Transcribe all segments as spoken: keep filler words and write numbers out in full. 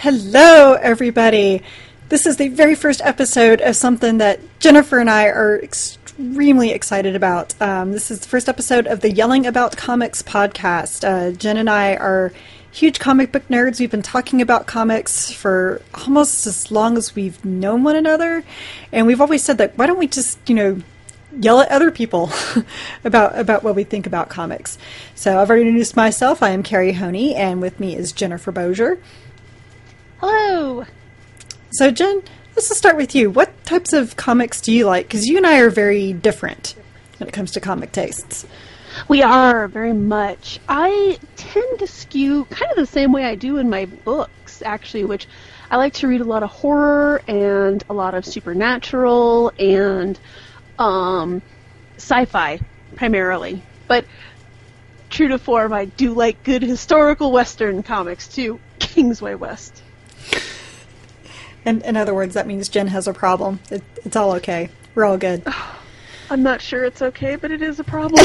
Hello, everybody. This is the very first episode of something that Jennifer and I are extremely excited about. Um, this is the first episode of the Yelling About Comics podcast. Uh, Jen and I are huge comic book nerds. We've been talking about comics for almost as long as we've known one another. And we've always said that, why don't we just, you know, yell at other people about about what we think about comics. So I've already introduced myself. I am Carrie Honey, and with me is Jennifer Bozier. Hello. So Jen, let's just start with you. What types of comics do you like? Because you and I are very different when it comes to comic tastes. We are, very much. I tend to skew kind of the same way I do in my books, actually, which I like to read a lot of horror and a lot of supernatural and um, sci-fi, primarily. But true to form, I do like good historical Western comics, too. Kingsway West. In, in other words, that means Jen has a problem. It, it's all okay. We're all good. I'm not sure it's okay, but it is a problem.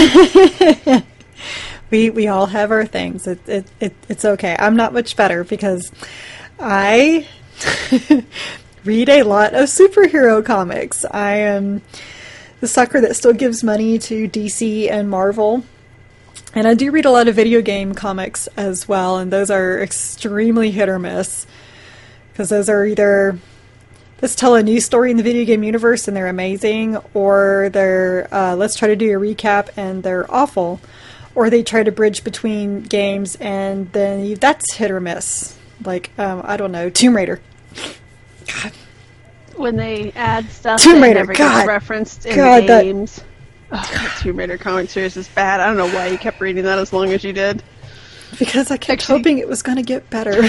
we we all have our things. It, it, it It's okay. I'm not much better because I read a lot of superhero comics. I am the sucker that still gives money to D C and Marvel. And I do read a lot of video game comics as well, and those are extremely hit or miss. Because those are either, let's tell a new story in the video game universe and they're amazing, or they're, uh, let's try to do a recap and they're awful. Or they try to bridge between games and then you, that's hit or miss. Like, um, I don't know, Tomb Raider. God. When they add stuff Tomb that Raider, never God. gets referenced in God, the that- games. Oh, that Tomb Raider comic series is bad. I don't know why you kept reading that as long as you did. Because I kept Actually- hoping it was going to get better.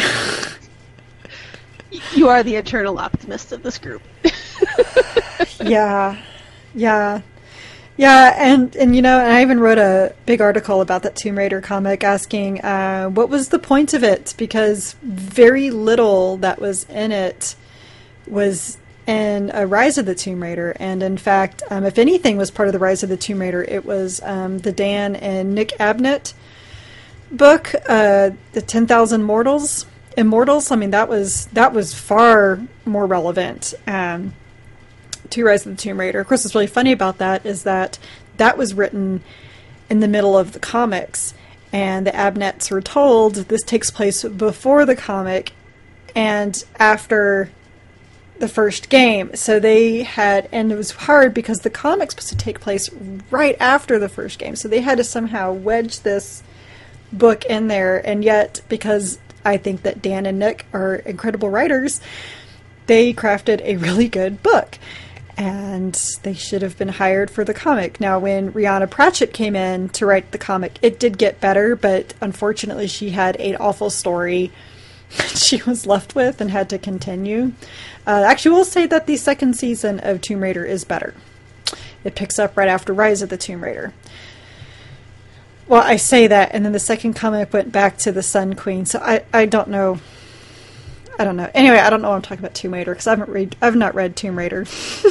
You are the eternal optimist of this group. yeah, yeah, yeah, and and you know, and I even wrote a big article about that Tomb Raider comic, asking uh, what was the point of it, because very little that was in it was in a Rise of the Tomb Raider, and in fact, um, if anything was part of the Rise of the Tomb Raider, it was um, the Dan and Nick Abnett book, uh, the ten thousand Mortals. Immortals, I mean, that was that was far more relevant um, to Rise of the Tomb Raider. Of course, what's really funny about that is that that was written in the middle of the comics, and the Abnetts were told this takes place before the comic and after the first game. So they had, and it was hard because the comic's supposed to take place right after the first game, so they had to somehow wedge this book in there, and yet because I think that Dan and Nick are incredible writers, they crafted a really good book. And they should have been hired for the comic. Now, when Rhianna Pratchett came in to write the comic, it did get better, but unfortunately she had an awful story she was left with and had to continue. Uh, actually, we'll say that the second season of Tomb Raider is better. It picks up right after Rise of the Tomb Raider. Well, I say that, and then the second comic went back to the Sun Queen, so I, I don't know. I don't know. Anyway, I don't know what I'm talking about Tomb Raider, because I haven't read, I've not read Tomb Raider.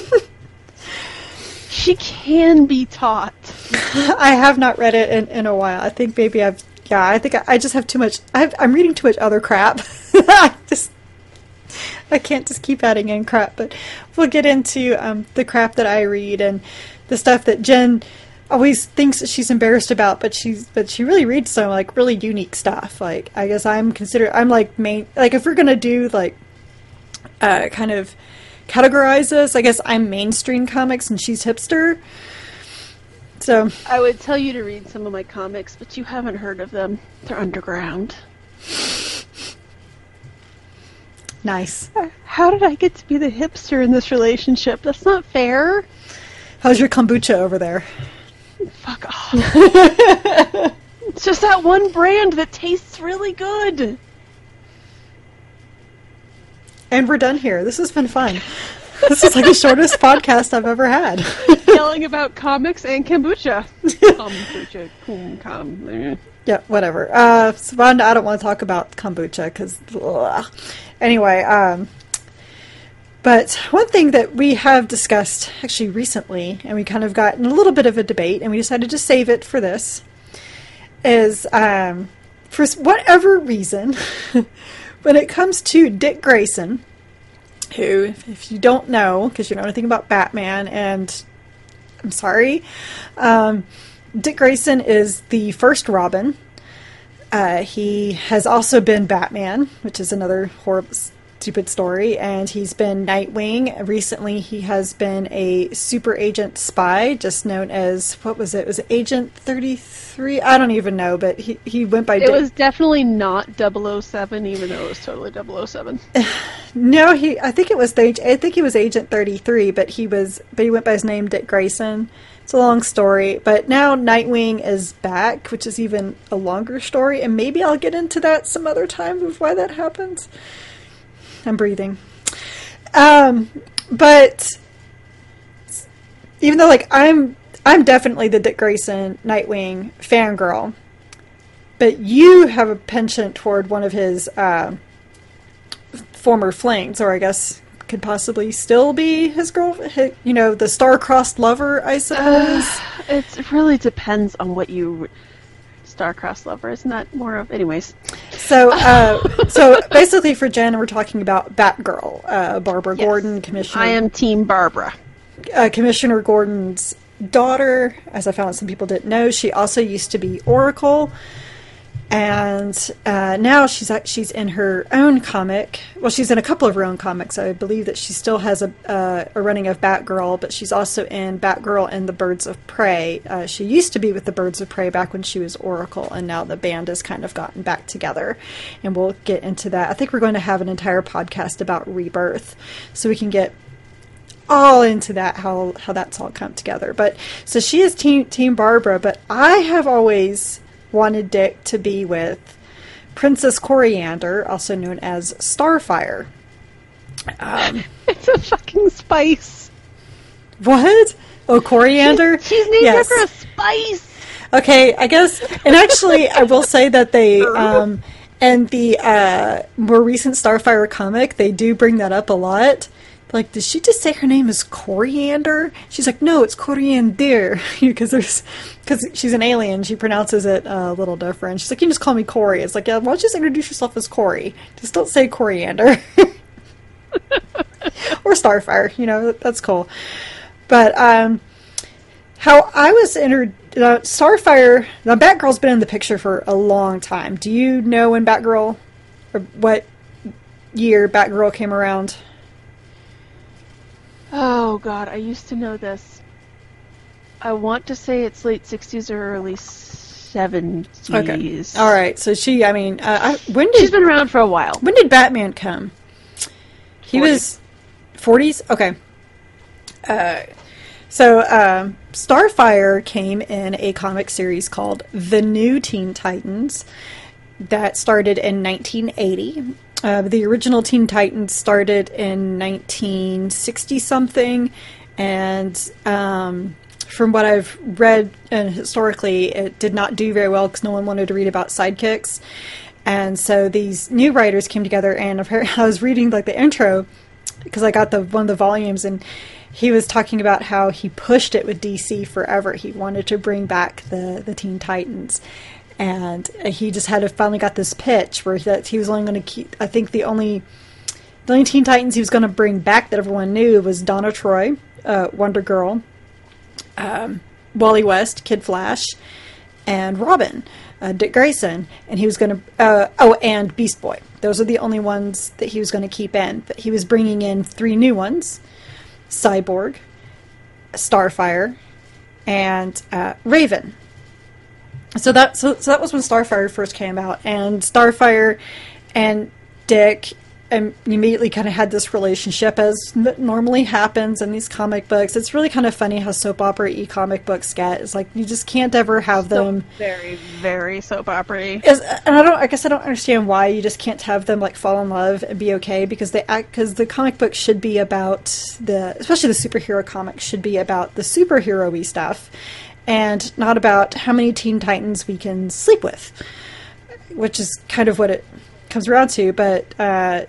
She can be taught. I have not read it in, in a while. I think maybe I've, yeah, I think I, I just have too much, I've, I'm reading too much other crap. I just, I can't just keep adding in crap, but we'll get into um, the crap that I read and the stuff that Jen always thinks that she's embarrassed about, but she's but she really reads some like really unique stuff. Like, I guess I'm considered I'm like main like if we're gonna do like uh kind of categorize this, I guess I'm mainstream comics and she's hipster. So I would tell you to read some of my comics, but you haven't heard of them. They're underground. nice. How did I get to be the hipster in this relationship? That's not fair. How's your kombucha over there? Fuck off. It's just that one brand that tastes really good. And we're done here. This has been fun. This is like the shortest podcast I've ever had. Yelling about comics and kombucha. Kombucha. Kum, kam. Yeah, whatever. Uh, so I don't want to talk about kombucha because, anyway, um, but one thing that we have discussed actually recently, and we kind of got in a little bit of a debate, and we decided to save it for this, is um, for whatever reason, when it comes to Dick Grayson, who, if, if you don't know, because you don't know anything about Batman, and I'm sorry, um, Dick Grayson is the first Robin. Uh, he has also been Batman, which is another horrible, stupid story, and he's been Nightwing. Recently, he has been a super agent spy, just known as, what was it? Was it Agent thirty-three? I don't even know, but he, he went by... It Dick. was definitely not double oh seven, even though it was totally double oh seven. No, he. I think it was the, I think he was Agent thirty-three, but he was, but he went by his name Dick Grayson. It's a long story, but now Nightwing is back, which is even a longer story, and maybe I'll get into that some other time of why that happens. I'm breathing. Um, but even though, like, I'm, I'm definitely the Dick Grayson Nightwing fangirl, but you have a penchant toward one of his uh, former flings, or I guess could possibly still be his girl, his, you know, the star-crossed lover, I suppose. Uh, it really depends on what you star-crossed lover. Isn't that more of, anyways? So, uh, so basically, for Jen, we're talking about Batgirl, uh, Barbara Yes. Gordon, Commissioner. I am Team Barbara. Uh, Commissioner Gordon's daughter, as I found some people didn't know. She also used to be Oracle. And uh, now she's she's in her own comic. Well, she's in a couple of her own comics. I believe that she still has a uh, a running of Batgirl, but she's also in Batgirl and the Birds of Prey. Uh, she used to be with the Birds of Prey back when she was Oracle, and now the band has kind of gotten back together. And we'll get into that. I think we're going to have an entire podcast about Rebirth, so we can get all into that, how how that's all come together. But so she is Team Team Barbara, but I have always wanted Dick to be with Princess Coriander, also known as Starfire. Um, It's a fucking spice. what? Oh, Coriander? She's, she's named Yes. after a spice. Okay, I guess, and actually, I will say that they, um, and the uh, more recent Starfire comic, they do bring that up a lot. Like, did she just say her name is Coriander? She's like, no, it's Coriander, because there's, because she's an alien, she pronounces it uh, a little different. She's like, you can just call me Corey. It's like, yeah, why don't you just introduce yourself as Corey? Just don't say Coriander. Or Starfire, you know, that's cool. But um, how I was introduced, uh, Starfire, now Batgirl's been in the picture for a long time. Do you know when Batgirl, or what year Batgirl came around? Oh god, I used to know this. I want to say it's late sixties or early seventies. Okay. All right. So she, I mean, uh, I, when did She's been around for a while. when did Batman come? He forties. was forties. Okay. Uh, so um, Starfire came in a comic series called The New Teen Titans that started in nineteen eighty. Uh, the original Teen Titans started in nineteen sixty something, and um, from what I've read and historically, it did not do very well because no one wanted to read about sidekicks. And so these new writers came together, and I was reading like the intro because I got the one of the volumes, and he was talking about how he pushed it with D C forever. He wanted to bring back the the Teen Titans. And he just had to finally got this pitch where that he was only going to keep. I think the only the only Teen Titans he was going to bring back that everyone knew was Donna Troy, uh, Wonder Girl, um, Wally West, Kid Flash, and Robin, uh, Dick Grayson. And he was going to uh, oh, and Beast Boy. Those are the only ones that he was going to keep in. But he was bringing in three new ones: Cyborg, Starfire, and uh, Raven. So that so, so that was when Starfire first came out, and Starfire and Dick um, immediately kind of had this relationship, as n- normally happens in these comic books. It's really kind of funny how soap opera-y comic books get. It's like you just can't ever have them So very, very soap opera-y. Is, and I don't. I guess I don't understand why you just can't have them like fall in love and be okay, because they act because the comic book should be about the, especially the superhero comics should be about the superhero-y stuff, and not about how many Teen Titans we can sleep with, which is kind of what it comes around to. But uh,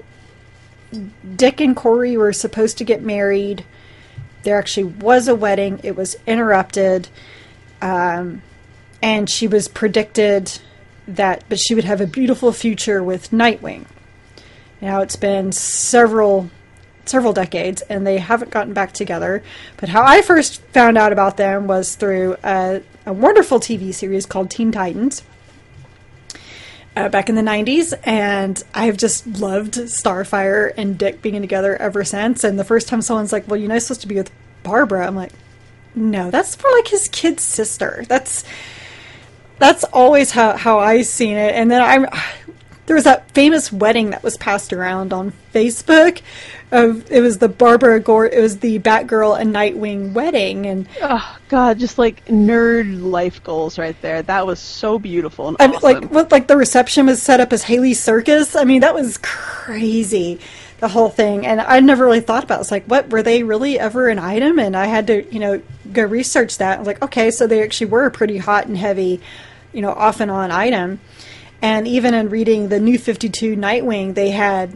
Dick and Corey were supposed to get married. There actually was a wedding. It was interrupted. Um, and she was predicted that, but she would have a beautiful future with Nightwing. Now it's been several several decades, and they haven't gotten back together. But how I first found out about them was through a, a wonderful T V series called Teen Titans uh, back in the nineties, and I've just loved Starfire and Dick being together ever since. And the first time someone's like, well, you know, you're supposed to be with Barbara, I'm like, no, that's more like his kid's sister. That's that's always how, how I've seen it. And then I'm there was that famous wedding that was passed around on Facebook. Of it was the Barbara Gore, it was the Batgirl and Nightwing wedding, and oh god, just like nerd life goals right there. That was so beautiful and I awesome. mean, like what, like the reception was set up as Haley Circus. I mean, that was crazy, the whole thing. And I never really thought about it. It's like, what, were they really ever an item? And I had to, you know, go research that. I was like, okay, so they actually were a pretty hot and heavy, you know, off and on item. And even in reading the New fifty-two Nightwing, they had,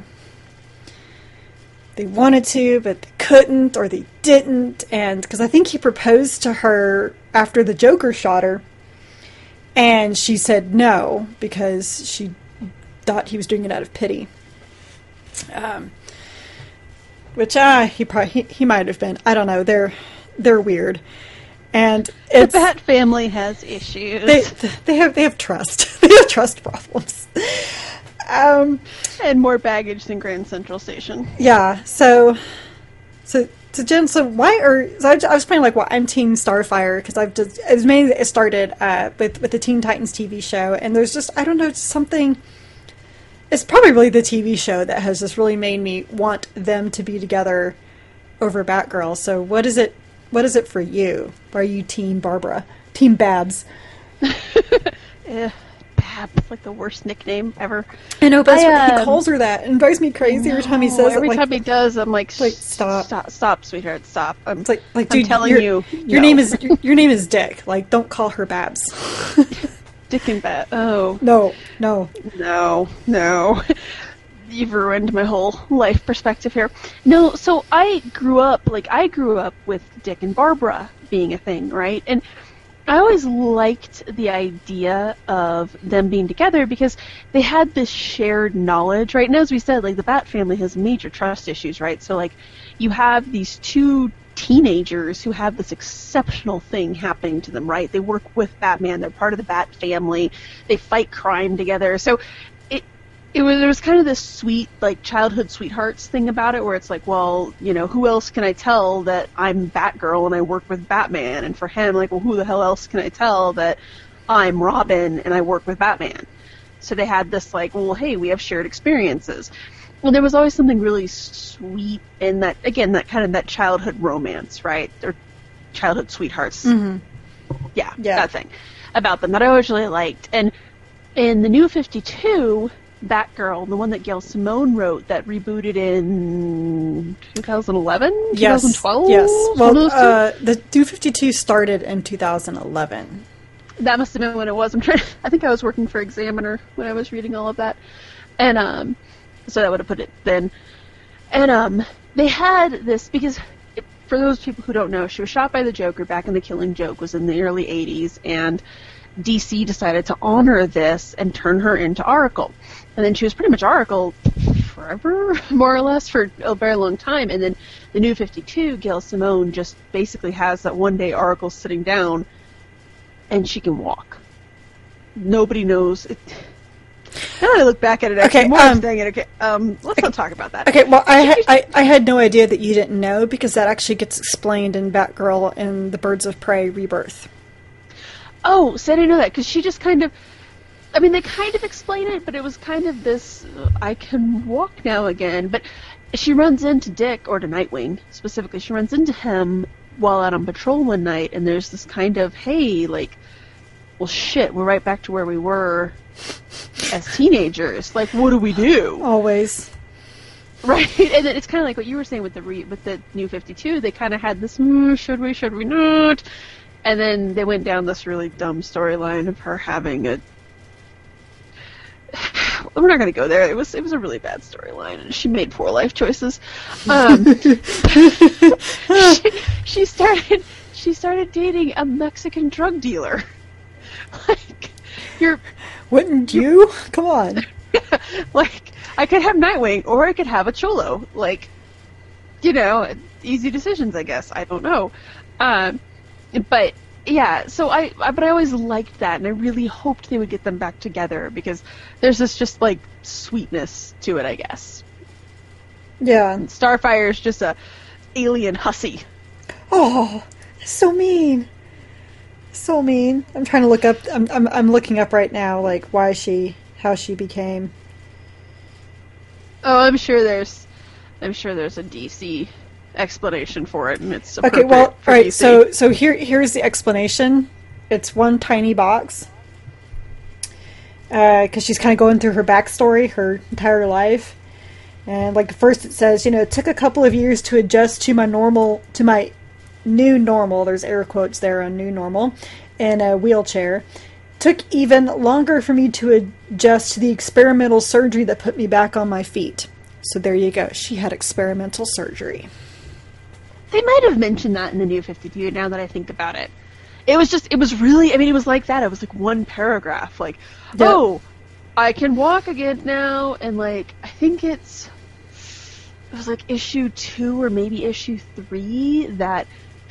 they wanted to, but they couldn't, or they didn't. And because I think he proposed to her after the Joker shot her, and she said no because she thought he was doing it out of pity. Um, which uh, he probably he, he might have been. I don't know. They're they're weird, and it's, the Bat family has issues. They they have they have trust. They have trust problems. Um, and more baggage than Grand Central Station. Yeah. So, so, so Jen, so why are so I, I was playing like, well, I'm Team Starfire because I've just it was mainly it started uh, with with the Teen Titans T V show, and there's just I don't know something. It's probably really the T V show that has just really made me want them to be together over Batgirl. So what is it? What is it for you? Are you Team Barbara? Team Babs? Yeah. Babs, like the worst nickname ever. I know, but I, um, um, he calls her that. It drives me crazy every time he says every it. Every time he does, I'm like, like stop, stop, stop, sweetheart, stop. I'm, it's like, like, I'm dude, telling your, you, your no. name is your, your name is Dick. Like, don't call her Babs. Dick and Bat. Oh no, no, no, no. You've ruined my whole life perspective here. No, so I grew up like I grew up with Dick and Barbara being a thing, right? And I always liked the idea of them being together because they had this shared knowledge, right? And as we said, like the Bat family has major trust issues, right? So like you have these two teenagers who have this exceptional thing happening to them, right? They work with Batman, they're part of the Bat family, they fight crime together. So it it was there was kind of this sweet like childhood sweethearts thing about it where it's like, well, you know, who else can I tell that I'm Batgirl and I work with Batman? And for him, like, well, who the hell else can I tell that I'm Robin and I work with Batman? So they had this like, well, hey, we have shared experiences. Well, there was always something really sweet in that, again, that kind of that childhood romance, right? Or childhood sweethearts. mm-hmm. Yeah, yeah, that thing about them that I always really liked. And in the New fifty-two, Batgirl, the one that Gail Simone wrote that rebooted in twenty eleven? Yes. twenty twelve? Yes. Well, uh, the New fifty-two started in two thousand eleven. That must have been when it was. I'm trying. I think I was working for Examiner when I was reading all of that, and um, so that would have put it then. And um, they had this because, it, for those people who don't know, she was shot by the Joker back in The Killing Joke, was in the early eighties, and D C decided to honor this and turn her into Oracle. And then she was pretty much Oracle forever, more or less, for a very long time. And then the New fifty-two, Gail Simone just basically has that one day Oracle sitting down and she can walk. Nobody knows. It, now that I look back at it, actually, okay, more um, dang it, okay, um, let's not talk about that. Okay, well, I, ha- I I had no idea that you didn't know because that actually gets explained in Batgirl and the Birds of Prey Rebirth. Oh, so I didn't know that, because she just kind of, I mean, they kind of explain it, but it was kind of this, uh, I can walk now again, but she runs into Dick, or to Nightwing, specifically, she runs into him while out on patrol one night, and there's this kind of, hey, like, well, shit, we're right back to where we were as teenagers, like, what do we do? Always. Right, and then it's kind of like what you were saying with the re- with the New fifty-two, they kind of had this, mm, should we, should we not? And then they went down this really dumb storyline of her having a. We're not going to go there. It was it was a really bad storyline, and she made poor life choices. Um, she, she started she started dating a Mexican drug dealer. Like, you're Wouldn't you? Come on. like I could have Nightwing, or I could have a Cholo. Like, you know, easy decisions, I guess. I don't know. Um, but yeah, so I, I, but I always liked that, and I really hoped they would get them back together because there's this just like sweetness to it, I guess. Yeah. And Starfire is just a alien hussy. Oh, so mean. So mean. I'm trying to look up. I'm, I'm I'm looking up right now, like why she, how she became. Oh, I'm sure there's, I'm sure there's a D C explanation for it, and it's Okay. appropriate Well, for all right. D C. So so here here's the explanation. It's one tiny box. Because uh, she's kind of going through her backstory, her entire life, and like first it says, you know, it took a couple of years to adjust to my normal, to my new normal. There's air quotes there on new normal, in a wheelchair. Took even longer for me to adjust to the experimental surgery that put me back on my feet. So there you go. She had experimental surgery. They might have mentioned that in the New fifty-two, now that I think about it. It was just, it was really, I mean, it was like that. It was like one paragraph. Like, Yep. oh, I can walk again now, and like, I think it's, it was like issue two or maybe issue three that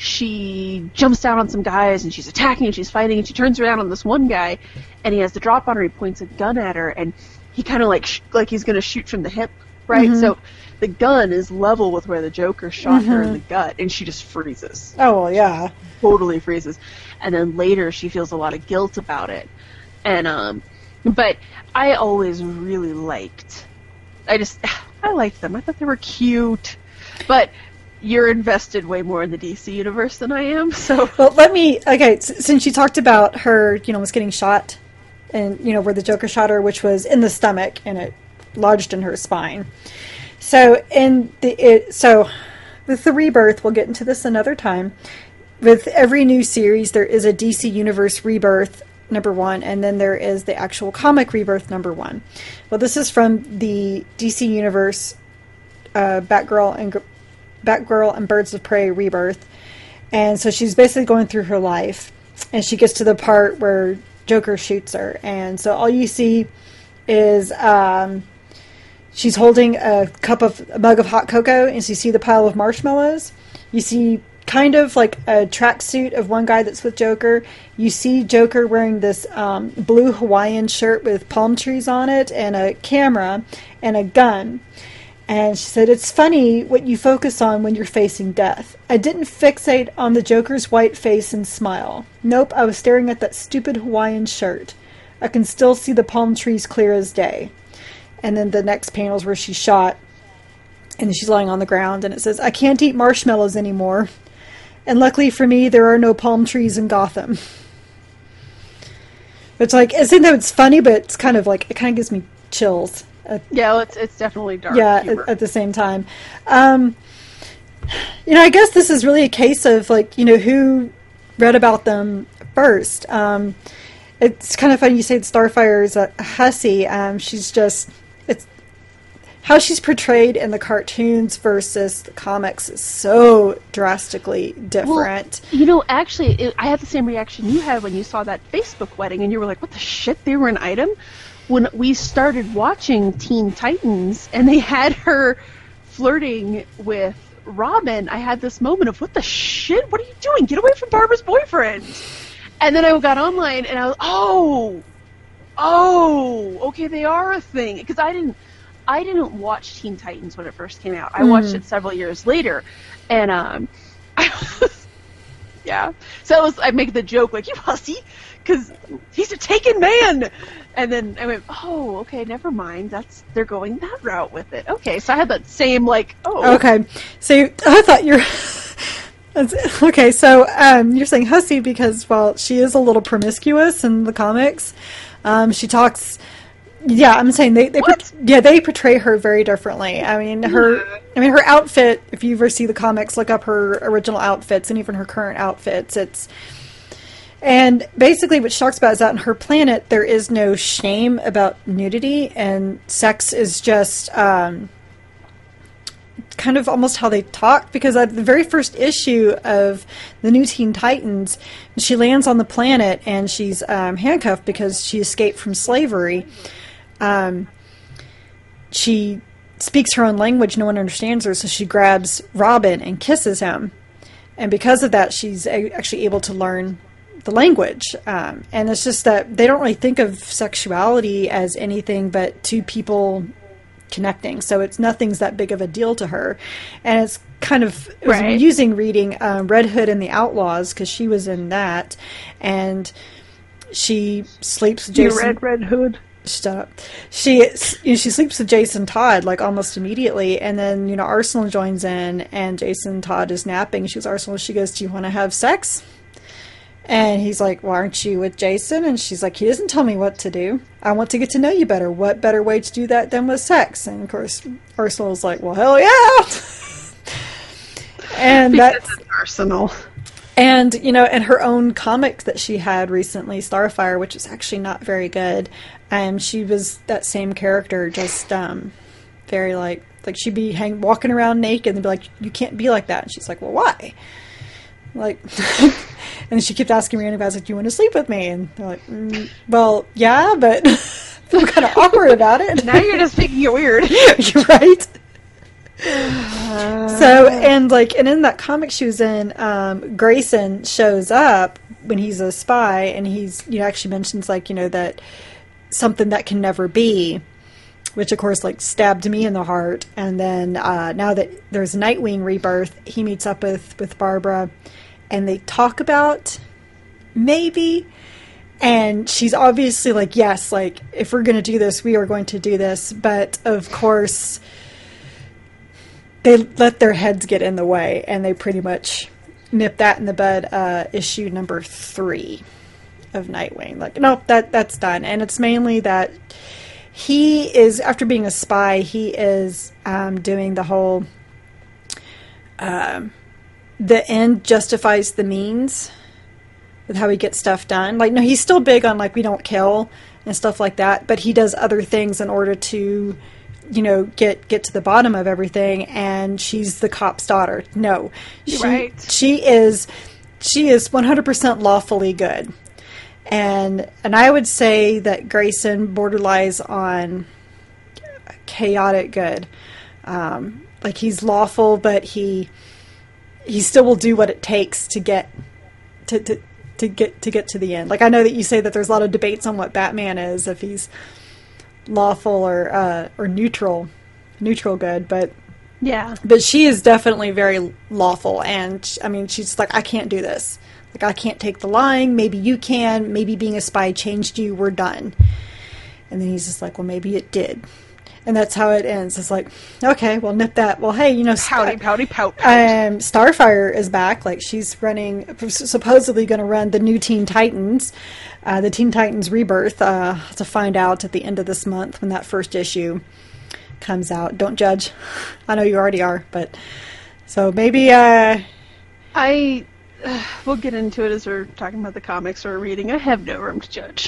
she jumps down on some guys and she's attacking and she's fighting and she turns around on this one guy and he has the drop on her, he points a gun at her and he kind of like, sh- like he's going to shoot from the hip, right? Mm-hmm. So the gun is level with where the Joker shot mm-hmm. her in the gut and she just freezes. Oh, well, yeah. Totally freezes. And then later she feels a lot of guilt about it. And, um, but I always really liked, I just, I liked them. I thought they were cute. But you're invested way more in the D C universe than I am, so. Well, let me, okay, s- since you talked about her, you know, was getting shot, and, you know, where the Joker shot her, which was in the stomach, and it lodged in her spine. So, in the, it, so, with the Rebirth, we'll get into this another time. With every new series, there is a D C Universe Rebirth, number one, and then there is the actual comic Rebirth, number one. Well, this is from the D C Universe, uh, Batgirl and Batgirl and Birds of Prey Rebirth. And so she's basically going through her life, and she gets to the part where Joker shoots her. And so all you see is um, she's holding a cup of, a mug of hot cocoa, and so you see the pile of marshmallows. You see kind of like a tracksuit of one guy that's with Joker. You see Joker wearing this um, blue Hawaiian shirt with palm trees on it, and a camera, and a gun. And she said, it's funny what you focus on when you're facing death. I didn't fixate on the Joker's white face and smile. Nope, I was staring at that stupid Hawaiian shirt. I can still see the palm trees clear as day. And then the next panel is where she's shot, and she's lying on the ground, and it says, I can't eat marshmallows anymore. And luckily for me, there are no palm trees in Gotham. It's like, I think that it's funny, but it's kind of like, it kind of gives me chills. Uh, yeah, well, it's it's definitely dark. Yeah, at, at the same time. Um, you know, I guess this is really a case of, like, you know, who read about them first. Um, it's kind of funny you say Starfire is a hussy. Um, she's just, it's, how she's portrayed in the cartoons versus the comics is so drastically different. Well, you know, actually, it, I had the same reaction you had when you saw that Facebook wedding, and you were like, what the shit, they were an item? When we started watching Teen Titans and they had her flirting with Robin, I had this moment of, what the shit? What are you doing? Get away from Barbara's boyfriend. And then I got online and I was, oh, oh, okay, they are a thing. Because I didn't, I didn't watch Teen Titans when it first came out. I mm. watched it several years later. And, um, I was, yeah. So it was, I make the joke, like, you hussy, because he's a taken man. And then I went, oh, okay, never mind. That's, they're going that route with it. Okay, so I had that same, like, oh. Okay, so I thought you're, okay, so um, you're saying hussy because, well, she is a little promiscuous in the comics. Um, she talks, yeah, I'm saying they, they what? yeah, they portray her very differently. I mean, her, I mean, her outfit, if you ever see the comics, look up her original outfits and even her current outfits, it's, and basically what she talks about is that on her planet there is no shame about nudity, and sex is just um, kind of almost how they talk, because at the very first issue of the new Teen Titans, she lands on the planet and she's um, handcuffed because she escaped from slavery. Um, she speaks her own language. No one understands her, so she grabs Robin and kisses him. And because of that, she's a- actually able to learn the language. Um, and it's just that they don't really think of sexuality as anything but two people connecting. So it's nothing's that big of a deal to her. And it's kind of, it was Right. amusing reading um, Red Hood and the Outlaws, because she was in that. And she sleeps with You Jason. read Red Hood. Shut up. She you know, she sleeps with Jason Todd like almost immediately, and then you know Arsenal joins in, and Jason Todd is napping. She goes, Arsenal. She goes, do you want to have sex? And he's like, well, aren't you with Jason? And she's like, he doesn't tell me what to do. I want to get to know you better. What better way to do that than with sex? And of course, Arsenal's like, well, hell yeah. And Because that's it's Arsenal. and, you know, and her own comic that she had recently, Starfire, which is actually not very good, um, she was that same character, just um, very, like, like she'd be hang- walking around naked and they'd be like, you can't be like that. And she's like, well, why? Like, and she kept asking random guys, like, do you want to sleep with me? And they're like, mm, well, yeah, but I feel kind of awkward about it. Now you're just making it weird. You're right. So, and like, and in that comic she was in, um, Grayson shows up when he's a spy, and he's, you know, actually mentions, like, you know, that something that can never be, which of course, like, stabbed me in the heart. And then, uh, now that there's Nightwing rebirth, he meets up with, with Barbara, and they talk about maybe, and she's obviously like, yes, like, if we're going to do this, we are going to do this. But of course, they let their heads get in the way, and they pretty much nip that in the bud. Uh, issue number three of Nightwing. Like, nope, that that's done. And it's mainly that he is, after being a spy, he is um, doing the whole um, the end justifies the means with how he gets stuff done. Like, no, he's still big on, like, we don't kill and stuff like that, but he does other things in order to, you know, get get to the bottom of everything. And she's the cop's daughter. No, she, Right. she is she is one hundred percent lawfully good. And and I would say that Grayson borderlines on chaotic good. Um, like, he's lawful, but he he still will do what it takes to get to, to to get to get to the end. Like, I know that you say that there's a lot of debates on what Batman is, if he's lawful or uh, or neutral neutral good, but Yeah. but she is definitely very lawful. And I mean, she's like, I can't do this. Like, I can't take the lying. Maybe you can. Maybe being a spy changed you. We're done. And then he's just like, well, maybe it did. And that's how it ends. It's like, okay, well, nip that. Well, hey, you know, Pouty, Sp- pouty, pout, pout. um, Starfire is back. Like, she's running, supposedly going to run the new Teen Titans, uh, the Teen Titans Rebirth, uh, to find out at the end of this month when that first issue comes out. Don't judge. I know you already are, but so maybe, uh, I, uh, we'll get into it as we're talking about the comics we're reading. I have no room to judge.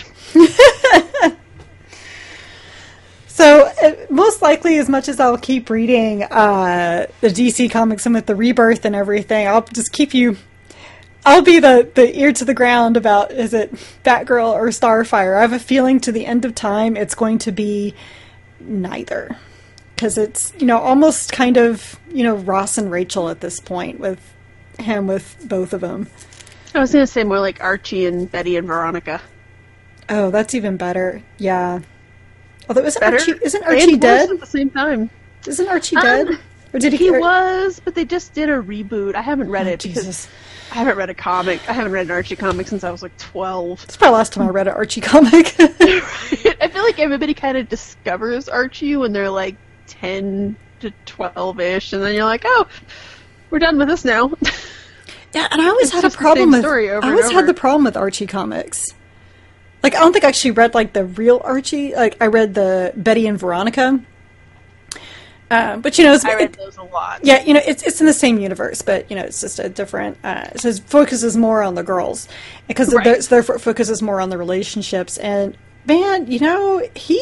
So, uh, most likely, as much as I'll keep reading uh, the D C comics and with the Rebirth and everything, I'll just keep you... I'll be the, the ear to the ground about, is it Batgirl or Starfire? I have a feeling to the end of time it's going to be neither. Because it's, you know, almost kind of, you know, Ross and Rachel at this point, with him with both of them. I was going to say more like Archie and Betty and Veronica. Oh, that's even better. Yeah. Although, isn't Better Archie, isn't and Archie worse dead? at the same time. Isn't Archie Um, dead? Or did he... He or- was, but they just did a reboot. I haven't read Oh, it because Jesus. I haven't read a comic. I haven't read an Archie comic since I was like twelve. That's probably the last time I read an Archie comic. I feel like everybody kind of discovers Archie when they're like ten to twelve-ish, and then you're like, oh, we're done with this now. Yeah, and I always It's had a just the problem same with. story over I and always had over. the problem with Archie comics. Like, I don't think I actually read like the real Archie. Like, I read the Betty and Veronica. Uh, but you know, it's, I read it- those a lot. yeah, you know, it's it's in the same universe, but you know, it's just a different. Uh, it says focuses more on the girls because Right. there's therefore it focuses more on the relationships. And man, you know, he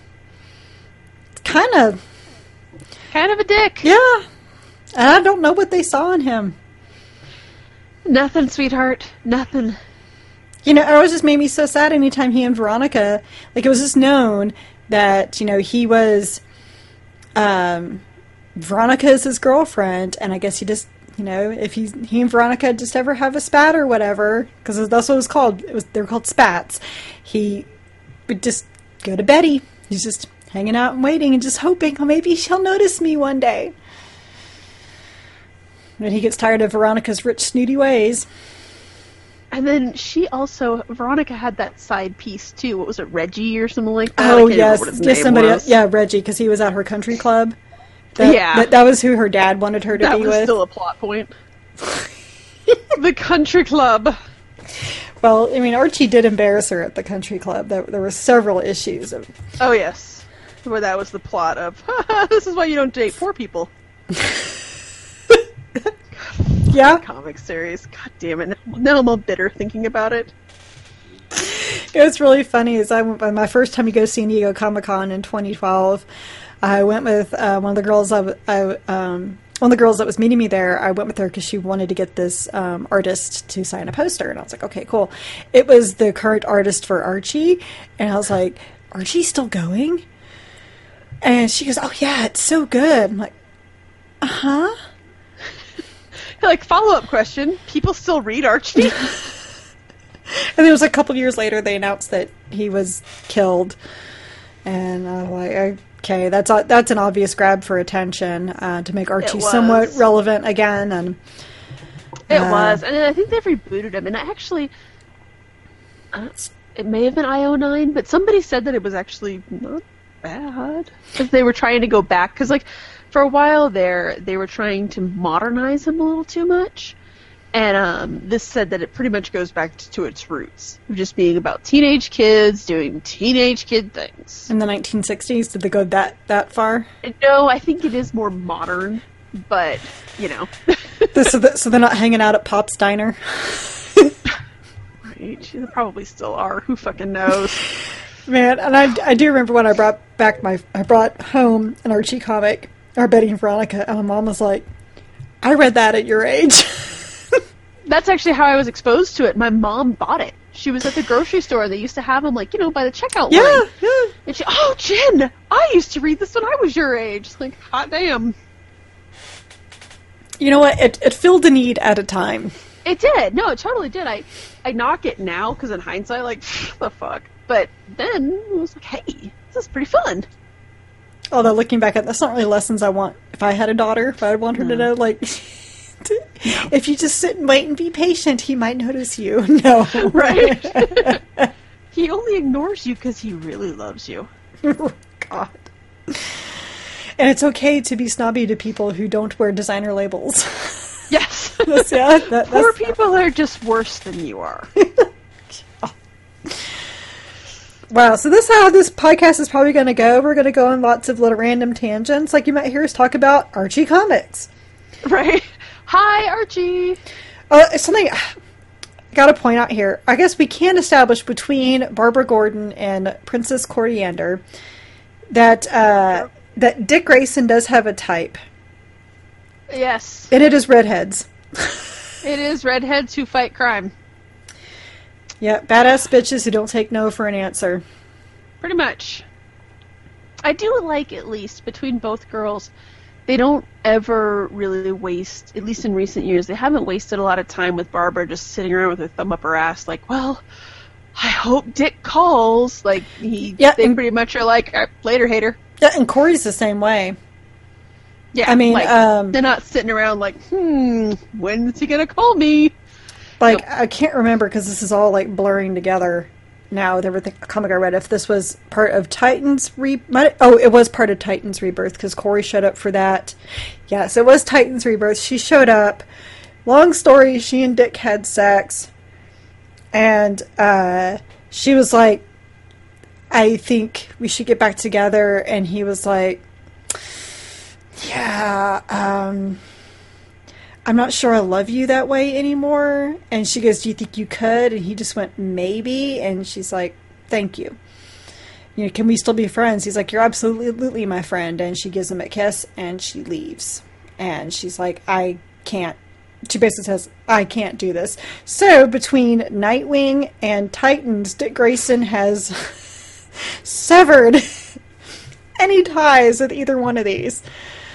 kind of Kind of a dick. yeah. And I don't know what they saw in him. Nothing, sweetheart. Nothing. You know, it always just made me so sad anytime he and Veronica, like, it was just known that, you know, he was, um, Veronica is his girlfriend, and I guess he just, you know, if he's, he and Veronica just ever have a spat or whatever, because that's what it was called. It was They were called spats. He would just go to Betty. He's just hanging out and waiting and just hoping, oh, maybe she'll notice me one day. And he gets tired of Veronica's rich, snooty ways. And then she also, Veronica had that side piece too. What was it, Reggie or something like that? Oh, I can't yes. remember what his Just name somebody was. else. Yeah, Reggie, because he was at her country club. That, Yeah. That, that was who her dad wanted her to That be was with. still a plot point. The country club. Well, I mean, Archie did embarrass her at the country club. There, there were several issues. Of, Oh, yes. Where that was the plot of, this is why you don't date poor people. yeah. Comic series. God damn it. Now I'm all bitter thinking about it. It was really funny. Is I went by my first time to go San Diego Comic Con in twenty twelve. I went with uh, one of the girls. I, w- I um, one of the girls that was meeting me there. I went with her because she wanted to get this um, artist to sign a poster, and I was like, okay, cool. It was the current artist for Archie, and I was like, Archie's still going? And she goes, oh yeah, it's so good. I'm like, uh huh. Like, follow-up question. People still read Archie? And it was a couple years later they announced that he was killed, and I was like, okay, that's a, that's an obvious grab for attention uh, to make Archie somewhat relevant again, and it uh, was, and I think they've rebooted him. And actually, uh, it may have been I O nine, but somebody said that it was actually not bad because they were trying to go back. Because like for a while there, they were trying to modernize him a little too much. And um, this said that it pretty much goes back to, to its roots of just being about teenage kids doing teenage kid things. in the nineteen sixties, did they go that that far? No, I think it is more modern, but, you know. so, the, so they're not hanging out at Pop's Diner? Right, they probably still are. Who fucking knows? Man, and I, I do remember when I brought back my, I brought home an Archie comic, or Betty and Veronica, and my mom was like, I read that at your age. That's actually how I was exposed to it. My mom bought it. She was at the grocery store. They used to have them, like, you know, by the checkout Yeah, line. yeah. And she, oh, Jen, I used to read this when I was your age. It's like, hot damn. You know what? It, it filled a need at a time. It did. No, it totally did. I, I knock it now because in hindsight, like, the fuck. But then it was like, hey, this is pretty fun. Although looking back at that's not really lessons I want if I had a daughter. If I'd want her to know, like, if you just sit and wait and be patient, he might notice you. No, right? He only ignores you because he really loves you. God. And it's okay to be snobby to people who don't wear designer labels. Yes. That's, yeah, that, Poor that's, people are just worse than you are. Wow, so this is how this podcast is probably going to go. We're going to go on lots of little random tangents. Like you might hear us talk about Archie comics. Right. Hi, Archie. Oh, it's something I got to point out here. I guess we can establish between Barbara Gordon and Princess Coriander that uh, that Dick Grayson does have a type. Yes. And it is redheads. It is redheads who fight crime. Yeah, badass bitches who don't take no for an answer. Pretty much. I do like, at least, between both girls, they don't ever really waste, at least in recent years, they haven't wasted a lot of time with Barbara just sitting around with her thumb up her ass, like, well, I hope Dick calls. Like, he, yeah, they and, pretty much are like, right, later, hater. Yeah, and Corey's the same way. Yeah, I mean, like, um, they're not sitting around like, hmm, when's he gonna call me? Like, Nope. I can't remember because this is all, like, blurring together now with everything, a comic I read, if this was part of Titan's Re... Might, oh, it was part of Titan's Rebirth because Corey showed up for that. Yes, it was Titan's Rebirth. She showed up. Long story, she and Dick had sex. And uh, she was like, I think we should get back together. And he was like, yeah, um... I'm not sure I love you that way anymore. And she goes, do you think you could? And he just went, maybe. And she's like, thank you. You know, can we still be friends? He's like, you're absolutely my friend. And she gives him a kiss and she leaves. And she's like, I can't. She basically says, I can't do this. So between Nightwing and Titans, Dick Grayson has severed any ties with either one of these.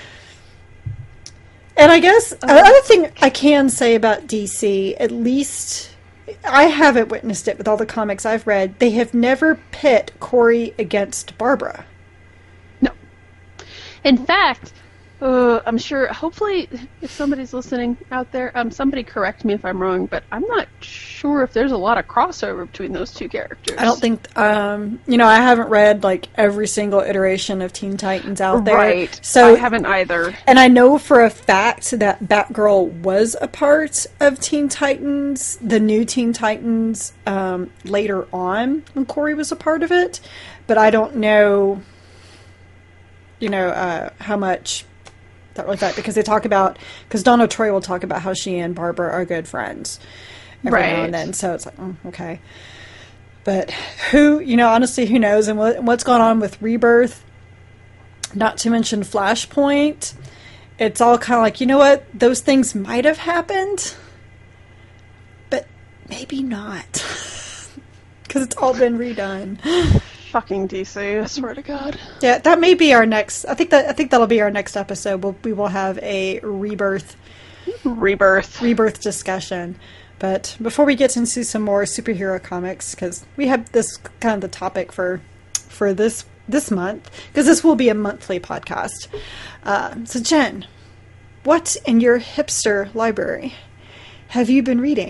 And I guess uh, another thing I can say about D C, at least I haven't witnessed it with all the comics I've read, they have never pit Corey against Barbara. No. In fact, uh, I'm sure, hopefully, if somebody's listening out there, um, somebody correct me if I'm wrong, but I'm not sure if there's a lot of crossover between those two characters. I don't think, um, you know, I haven't read, like, every single iteration of Teen Titans out there. Right. So, I haven't either. And I know for a fact that Batgirl was a part of Teen Titans, the new Teen Titans, um, later on when Corey was a part of it. But I don't know, you know, uh, how much that really fact, because they talk about, because Donna Troy will talk about how she and Barbara are good friends every right. now and then. So it's like, oh, okay. But who, you know, honestly, who knows? And what, what's going on with Rebirth, not to mention Flashpoint, it's all kind of like, you know what? Those things might have happened, but maybe not. Because it's all been redone. Fucking D C, I swear to God. Yeah, that may be our next. I think that I think that'll be our next episode. We'll, we will have a rebirth, rebirth, rebirth discussion. But before we get into some more superhero comics, because we have this kind of the topic for for this this month, because this will be a monthly podcast. Uh, so, Jen, what in your hipster library have you been reading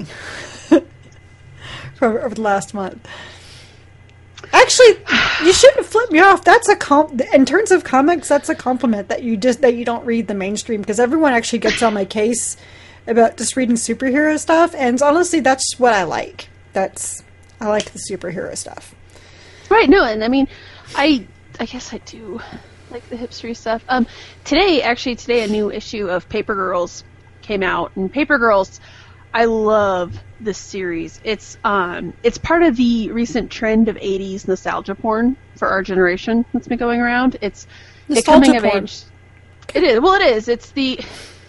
for over the last month? Actually, you shouldn't flip me off. That's a comp. In terms of comics, that's a compliment that you just that you don't read the mainstream, because everyone actually gets on my case about just reading superhero stuff, and honestly, that's what I like. That's I like the superhero stuff. Right. No, and I mean, I I guess I do like the hipstery stuff. Um, today, actually, today a new issue of Paper Girls came out, and Paper Girls, I love this series. It's um, it's part of the recent trend of eighties nostalgia porn for our generation that's been going around. It's the coming of age. It is. Well, it is. It's the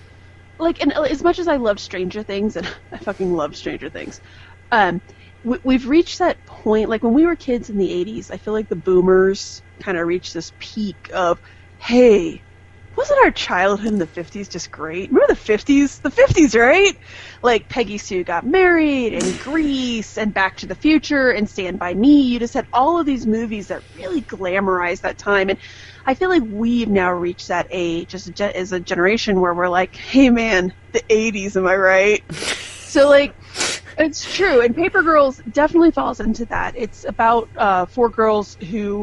like, and as much as I love Stranger Things, and I fucking love Stranger Things, um, we, we've reached that point. Like when we were kids in the eighties, I feel like the boomers kind of reached this peak of, hey, wasn't our childhood in the fifties just great? Remember the fifties? The fifties, right? Like Peggy Sue Got Married, and Grease, and Back to the Future, and Stand By Me. You just had all of these movies that really glamorized that time. And I feel like we've now reached that age as a, ge- as a generation where we're like, hey man, the eighties, am I right? So like, it's true. And Paper Girls definitely falls into that. It's about uh, four girls who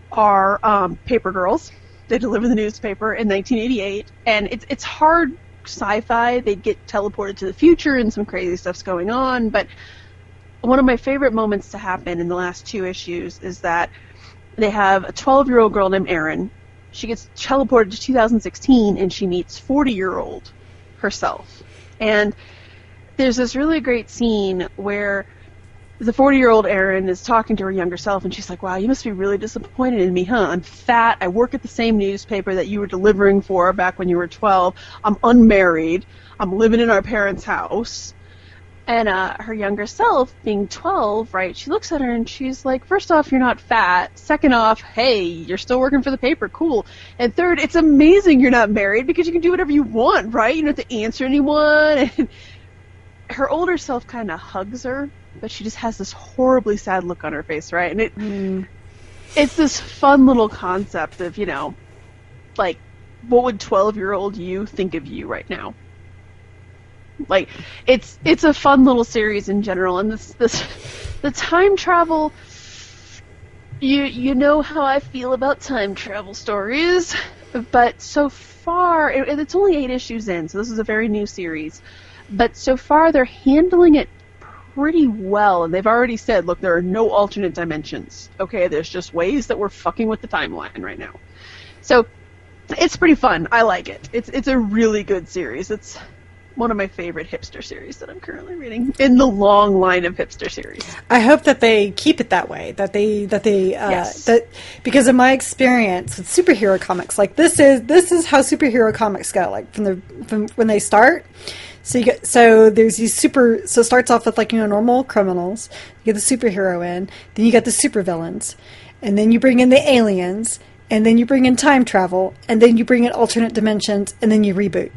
are um, paper girls. They deliver the newspaper in nineteen eighty-eight, and it's it's hard sci-fi. They get teleported to the future, and some crazy stuff's going on. But one of my favorite moments to happen in the last two issues is that they have a twelve-year-old girl named Erin. She gets teleported to two thousand sixteen, and she meets forty-year-old herself. And there's this really great scene where the forty-year-old Erin is talking to her younger self, and she's like, wow, you must be really disappointed in me, huh? I'm fat. I work at the same newspaper that you were delivering for back when you were twelve. I'm unmarried. I'm living in our parents' house. And uh, her younger self, being twelve, right, she looks at her and she's like, first off, you're not fat. Second off, hey, you're still working for the paper. Cool. And third, it's amazing you're not married because you can do whatever you want, right? You don't have to answer anyone. And her older self kind of hugs her, but she just has this horribly sad look on her face, right? And it mm. it's this fun little concept of, you know, like, what would twelve-year-old you think of you right now? Like, it's it's a fun little series in general, and this this the time travel. You you know how I feel about time travel stories, but so far it, it's only eight issues in, so this is a very new series. But so far they're handling it pretty well, and they've already said, look, there are no alternate dimensions. Okay, there's just ways that we're fucking with the timeline right now. So it's pretty fun. I like it. It's it's a really good series. It's one of my favorite hipster series that I'm currently reading in the long line of hipster series. I hope that they keep it that way. That they that they uh, yes. that because of my experience with superhero comics, like this is this is how superhero comics go. Like from the from when they start. So you get so there's these super so it starts off with like, you know, normal criminals. You get the superhero in, then you get the supervillains, and then you bring in the aliens, and then you bring in time travel, and then you bring in alternate dimensions, and then you reboot.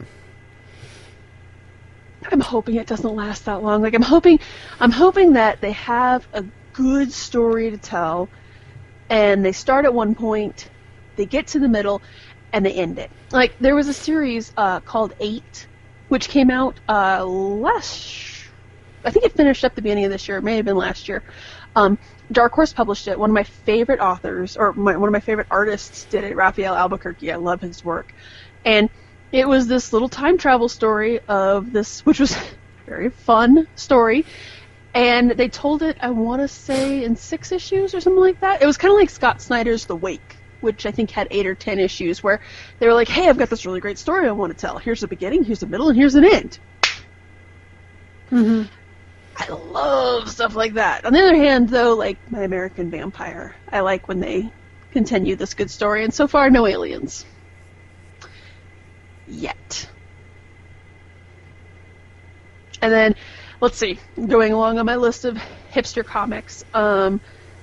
I'm hoping it doesn't last that long. Like I'm hoping, I'm hoping that they have a good story to tell, and they start at one point, they get to the middle, and they end it. Like there was a series uh, called Eight, which came out uh, last. I think it finished up the beginning of this year. It may have been last year. Um, Dark Horse published it. One of my favorite authors, or my, one of my favorite artists, did it. Raphael Albuquerque. I love his work, and it was this little time travel story of this, which was a very fun story. And they told it, I want to say, in six issues or something like that. It was kind of like Scott Snyder's The Wake, which I think had eight or ten issues, where they were like, hey, I've got this really great story I want to tell. Here's the beginning, here's the middle, and here's an end. Mm-hmm. I love stuff like that. On the other hand, though, like My American Vampire, I like when they continue this good story, and so far, no aliens. Yet. And then, let's see, going along on my list of hipster comics, um,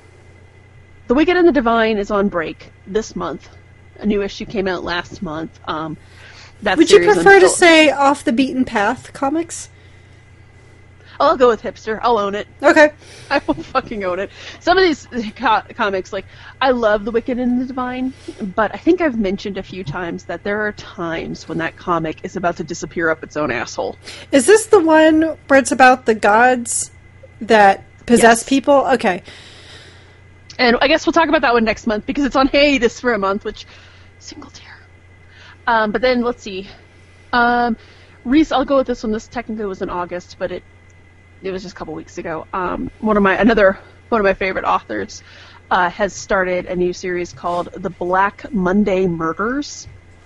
The Wicked and the Divine is on break this month. A new issue came out last month. Um, that Would you prefer until- to say Off the Beaten Path comics? I'll go with hipster. I'll own it. Okay. I will fucking own it. Some of these co- comics, like, I love The Wicked and the Divine, but I think I've mentioned a few times that there are times when that comic is about to disappear up its own asshole. Is this the one where it's about the gods that possess Yes. people? Okay. And I guess we'll talk about that one next month, because it's on hiatus for a month, which, single tear. Um, but then, let's see. Um, Reese, I'll go with this one. This technically was in August, but it It was just a couple weeks ago. Um, one of my another one of my favorite authors uh, has started a new series called The Black Monday Murders,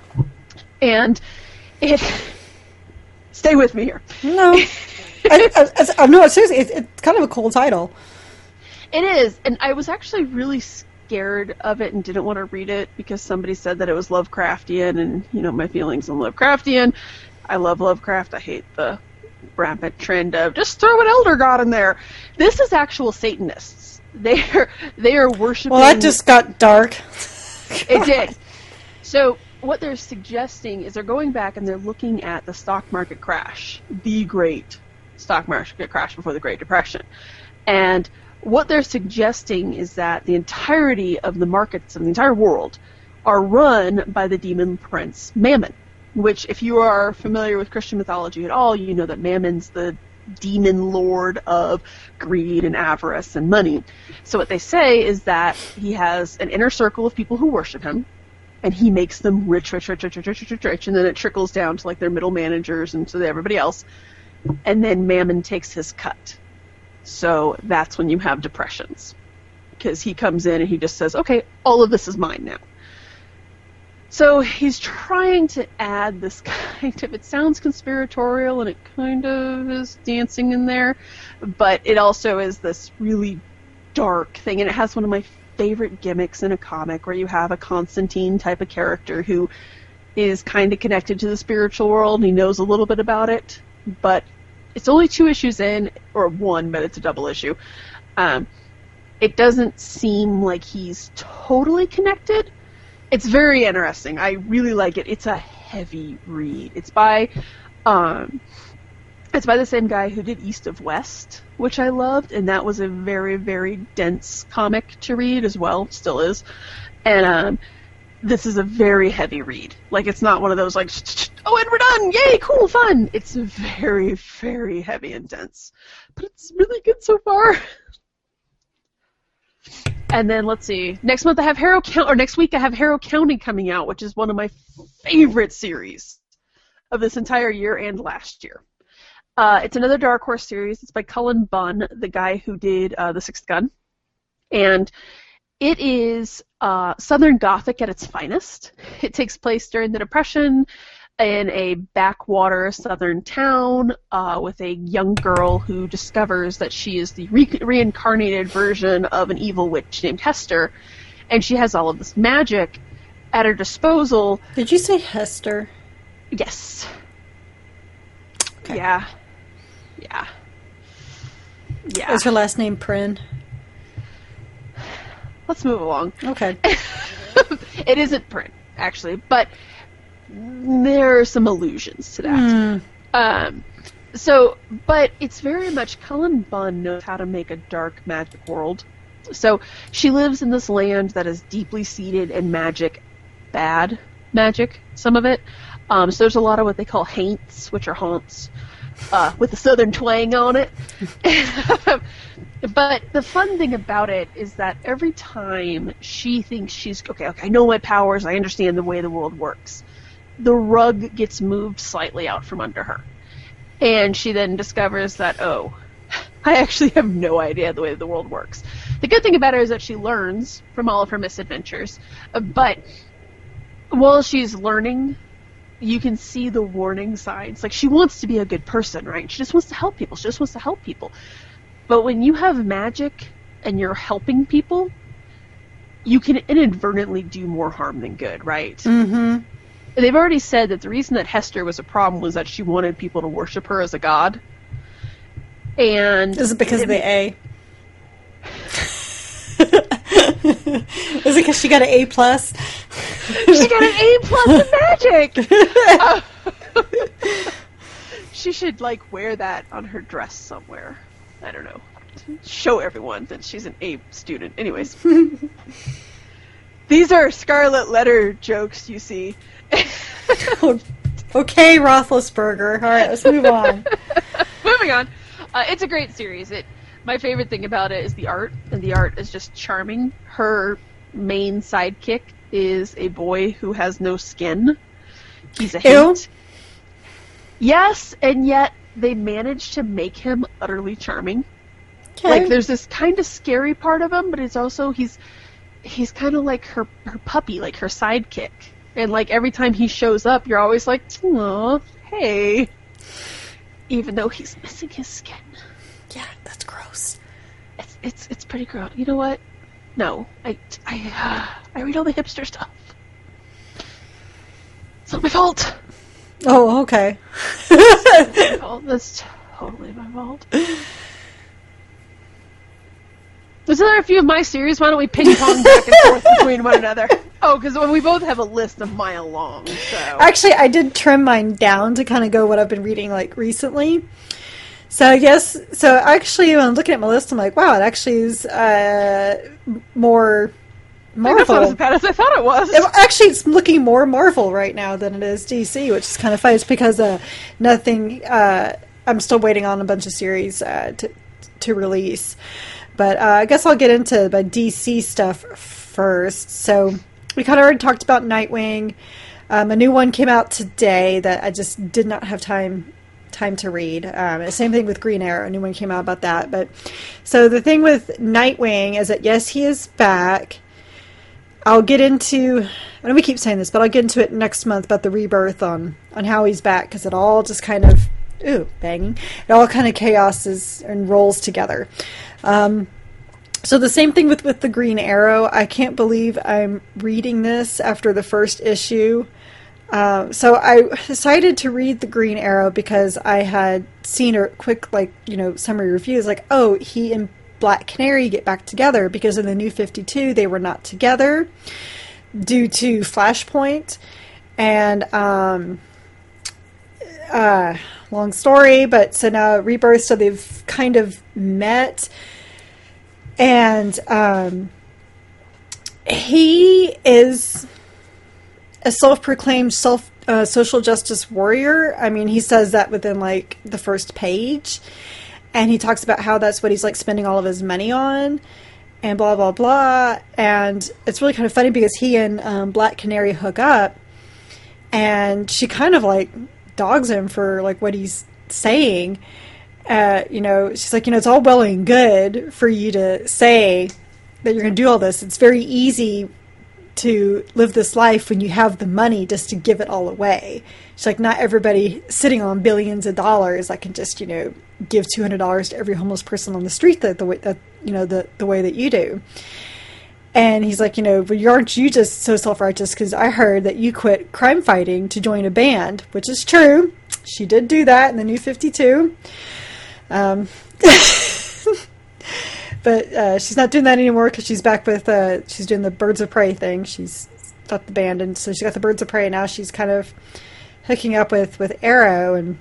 and it. Stay with me here. No, I, I, I, no, seriously, it, it's kind of a cool title. It is, and I was actually really scared of it and didn't want to read it because somebody said that it was Lovecraftian, and you know my feelings on Lovecraftian. I love Lovecraft. I hate the rampant trend of just throw an elder god in there. This is actual Satanists. They're they are worshiping. Well, that just got dark. It did. So what they're suggesting is they're going back and they're looking at the stock market crash, the great stock market crash before the Great Depression, and what they're suggesting is that the entirety of the markets of the entire world are run by the demon prince Mammon. Which, if you are familiar with Christian mythology at all, you know that Mammon's the demon lord of greed and avarice and money. So what they say is that he has an inner circle of people who worship him, and he makes them rich, rich, rich, rich, rich, rich, rich, rich, and then it trickles down to like their middle managers and to everybody else, and then Mammon takes his cut. So that's when you have depressions, because he comes in and he just says, okay, all of this is mine now. So he's trying to add this kind of, it sounds conspiratorial and it kind of is dancing in there, but it also is this really dark thing, and it has one of my favorite gimmicks in a comic where you have a Constantine type of character who is kind of connected to the spiritual world and he knows a little bit about it, but it's only two issues in, or one, but it's a double issue. Um, it doesn't seem like he's totally connected. It's very interesting. I really like it. It's a heavy read. It's by, um, it's by the same guy who did East of West, which I loved, and that was a very, very dense comic to read as well. Still is. And um, this is a very heavy read. Like, it's not one of those like, oh, and we're done! Yay, cool, fun! It's very, very heavy and dense, but it's really good so far. And then, let's see, next month I have Harrow County, or next week I have Harrow County coming out, which is one of my favorite series of this entire year and last year. Uh, it's another Dark Horse series. It's by Cullen Bunn, the guy who did uh, The Sixth Gun. And it is uh, Southern Gothic at its finest. It takes place during the Depression in a backwater southern town uh, with a young girl who discovers that she is the re- reincarnated version of an evil witch named Hester, and she has all of this magic at her disposal. Did you say Hester? Yes. Okay. Yeah. Yeah. Yeah. Is her last name Prynne? Let's move along. Okay. It isn't print, actually, but there are some allusions to that. Mm. Um, so, but it's very much, Cullen Bunn knows how to make a dark magic world. So she lives in this land that is deeply seated in magic, bad magic, some of it. Um, so there's a lot of what they call haints, which are haunts, uh, with a southern twang on it. But the fun thing about it is that every time she thinks she's, okay, okay, I know my powers, I understand the way the world works, the rug gets moved slightly out from under her. And she then discovers that, oh, I actually have no idea the way the world works. The good thing about her is that she learns from all of her misadventures, uh, but while she's learning, you can see the warning signs. Like, she wants to be a good person, right? She just wants to help people. She just wants to help people. But when you have magic and you're helping people, you can inadvertently do more harm than good, right? Mm-hmm. They've already said that the reason that Hester was a problem was that she wanted people to worship her as a god. And is it because it, of the A? Is it because she got an A plus? She got an A plus in magic. uh, she should like wear that on her dress somewhere. I don't know. Show everyone that she's an A student. Anyways, these are Scarlet Letter jokes. You see. Okay, Roethlisberger. All right, let's move on. Moving on. Uh, it's a great series. It. My favorite thing about it is the art, and the art is just charming. Her main sidekick is a boy who has no skin. He's a hint. Yes, and yet they managed to make him utterly charming. Okay. Like, there's this kind of scary part of him, but it's also, he's he's kind of like her, her puppy, like her sidekick. And, like, every time he shows up, you're always like, aw, hey. Even though he's missing his skin. Yeah, that's gross. It's it's it's pretty gross. You know what? No, I I uh, I read all the hipster stuff. It's not my fault. Oh, okay. It's not my fault. That's totally my fault. There's another few of my series. Why don't we ping pong back and forth between one another? Oh, because we both have a list a mile long. So actually, I did trim mine down to kind of go what I've been reading like recently. So yes, so actually when I'm looking at my list, I'm like, wow, it actually is uh, more Marvel. That's not as bad as I thought it was. It, actually, it's looking more Marvel right now than it is D C, which is kind of funny. It's because uh, nothing. Uh, I'm still waiting on a bunch of series uh, to to release, but uh, I guess I'll get into the D C stuff first. So we kind of already talked about Nightwing. Um, a new one came out today that I just did not have time. time to read. Um, same thing with Green Arrow. A new one came out about that. But so the thing with Nightwing is that yes, he is back. I'll get into. I know we keep saying this, but I'll get into it next month about the rebirth on on how he's back because it all just kind of ooh banging. It all kind of chaoses and rolls together. Um, so the same thing with with the Green Arrow. I can't believe I'm reading this after the first issue. Uh, so I decided to read the Green Arrow because I had seen a quick, like, you know, summary reviews, like, oh, he and Black Canary get back together because in the New fifty-two they were not together due to Flashpoint. And, um, uh, long story, but so now Rebirth, so they've kind of met. And, um, he is a self-proclaimed self uh, social justice warrior. I mean, he says that within like the first page, and he talks about how that's what he's like spending all of his money on, and blah blah blah. And it's really kind of funny because he and um, Black Canary hook up, and she kind of like dogs him for like what he's saying. Uh, you know, she's like, you know, it's all well and good for you to say that you're going to do all this. It's very easy to live this life when you have the money just to give it all away. It's like not everybody sitting on billions of dollars that can just, you know, give two hundred dollars to every homeless person on the street that the way that, you know, the, the way that you do. And he's like, you know, but aren't you just so self-righteous because I heard that you quit crime fighting to join a band, which is true. She did do that in the New fifty-two. Um, But uh, she's not doing that anymore because she's back with, uh, she's doing the Birds of Prey thing. She's got the band, and so she's got the Birds of Prey, and now she's kind of hooking up with, with Arrow, and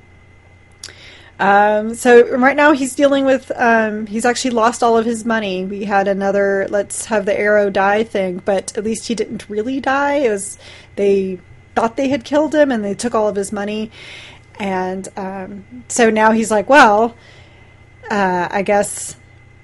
um, so right now he's dealing with, um, he's actually lost all of his money. We had another let's have the Arrow die thing, but at least he didn't really die. It was, they thought they had killed him, and they took all of his money, and um, so now he's like, well, uh, I guess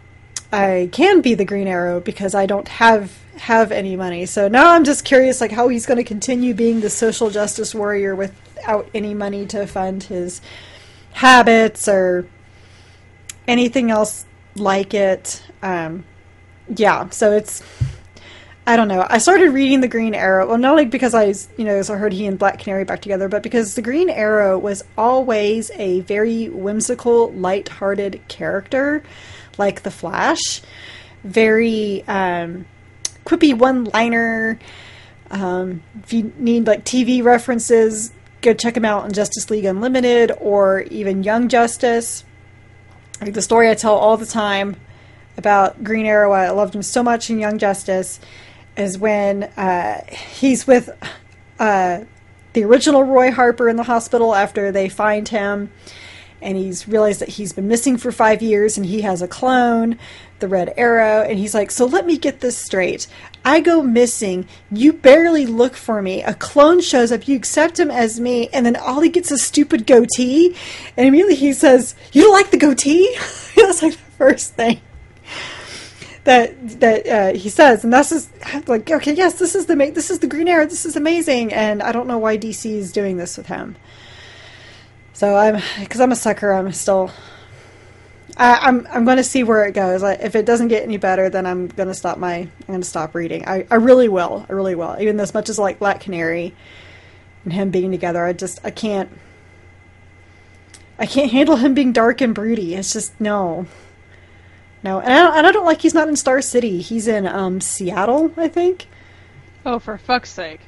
I can be the Green Arrow because I don't have have any money. So now I'm just curious, like, how he's going to continue being the social justice warrior without any money to fund his habits or anything else like it. Um, yeah, so it's, I don't know. I started reading the Green Arrow, well, not only because I, you know, so I heard he and Black Canary back together, but because the Green Arrow was always a very whimsical, light-hearted character, like the Flash. Very um, quippy one-liner. Um, if you need like T V references, go check him out on Justice League Unlimited or even Young Justice. Like the story I tell all the time about Green Arrow, I loved him so much in Young Justice, is when uh, he's with uh, the original Roy Harper in the hospital after they find him, and he's realized that he's been missing for five years and he has a clone, the Red Arrow, and he's like, so let me get this straight. I go missing, you barely look for me, a clone shows up, you accept him as me, and then Ollie gets a stupid goatee, and immediately he says, you don't like the goatee? That's like the first thing that that uh, he says, and that's just like, okay, yes, this is the ma- this is the Green Arrow, this is amazing, and I don't know why D C is doing this with him. So I'm, because I'm a sucker, I'm still, I, I'm I'm going to see where it goes. I, if it doesn't get any better, then I'm going to stop my, I'm going to stop reading. I, I really will, I really will. Even as much as I like Black Canary and him being together, I just, I can't, I can't handle him being dark and broody. It's just, no. No, and I, don't, and I don't like he's not in Star City. He's in um, Seattle, I think. Oh, for fuck's sake.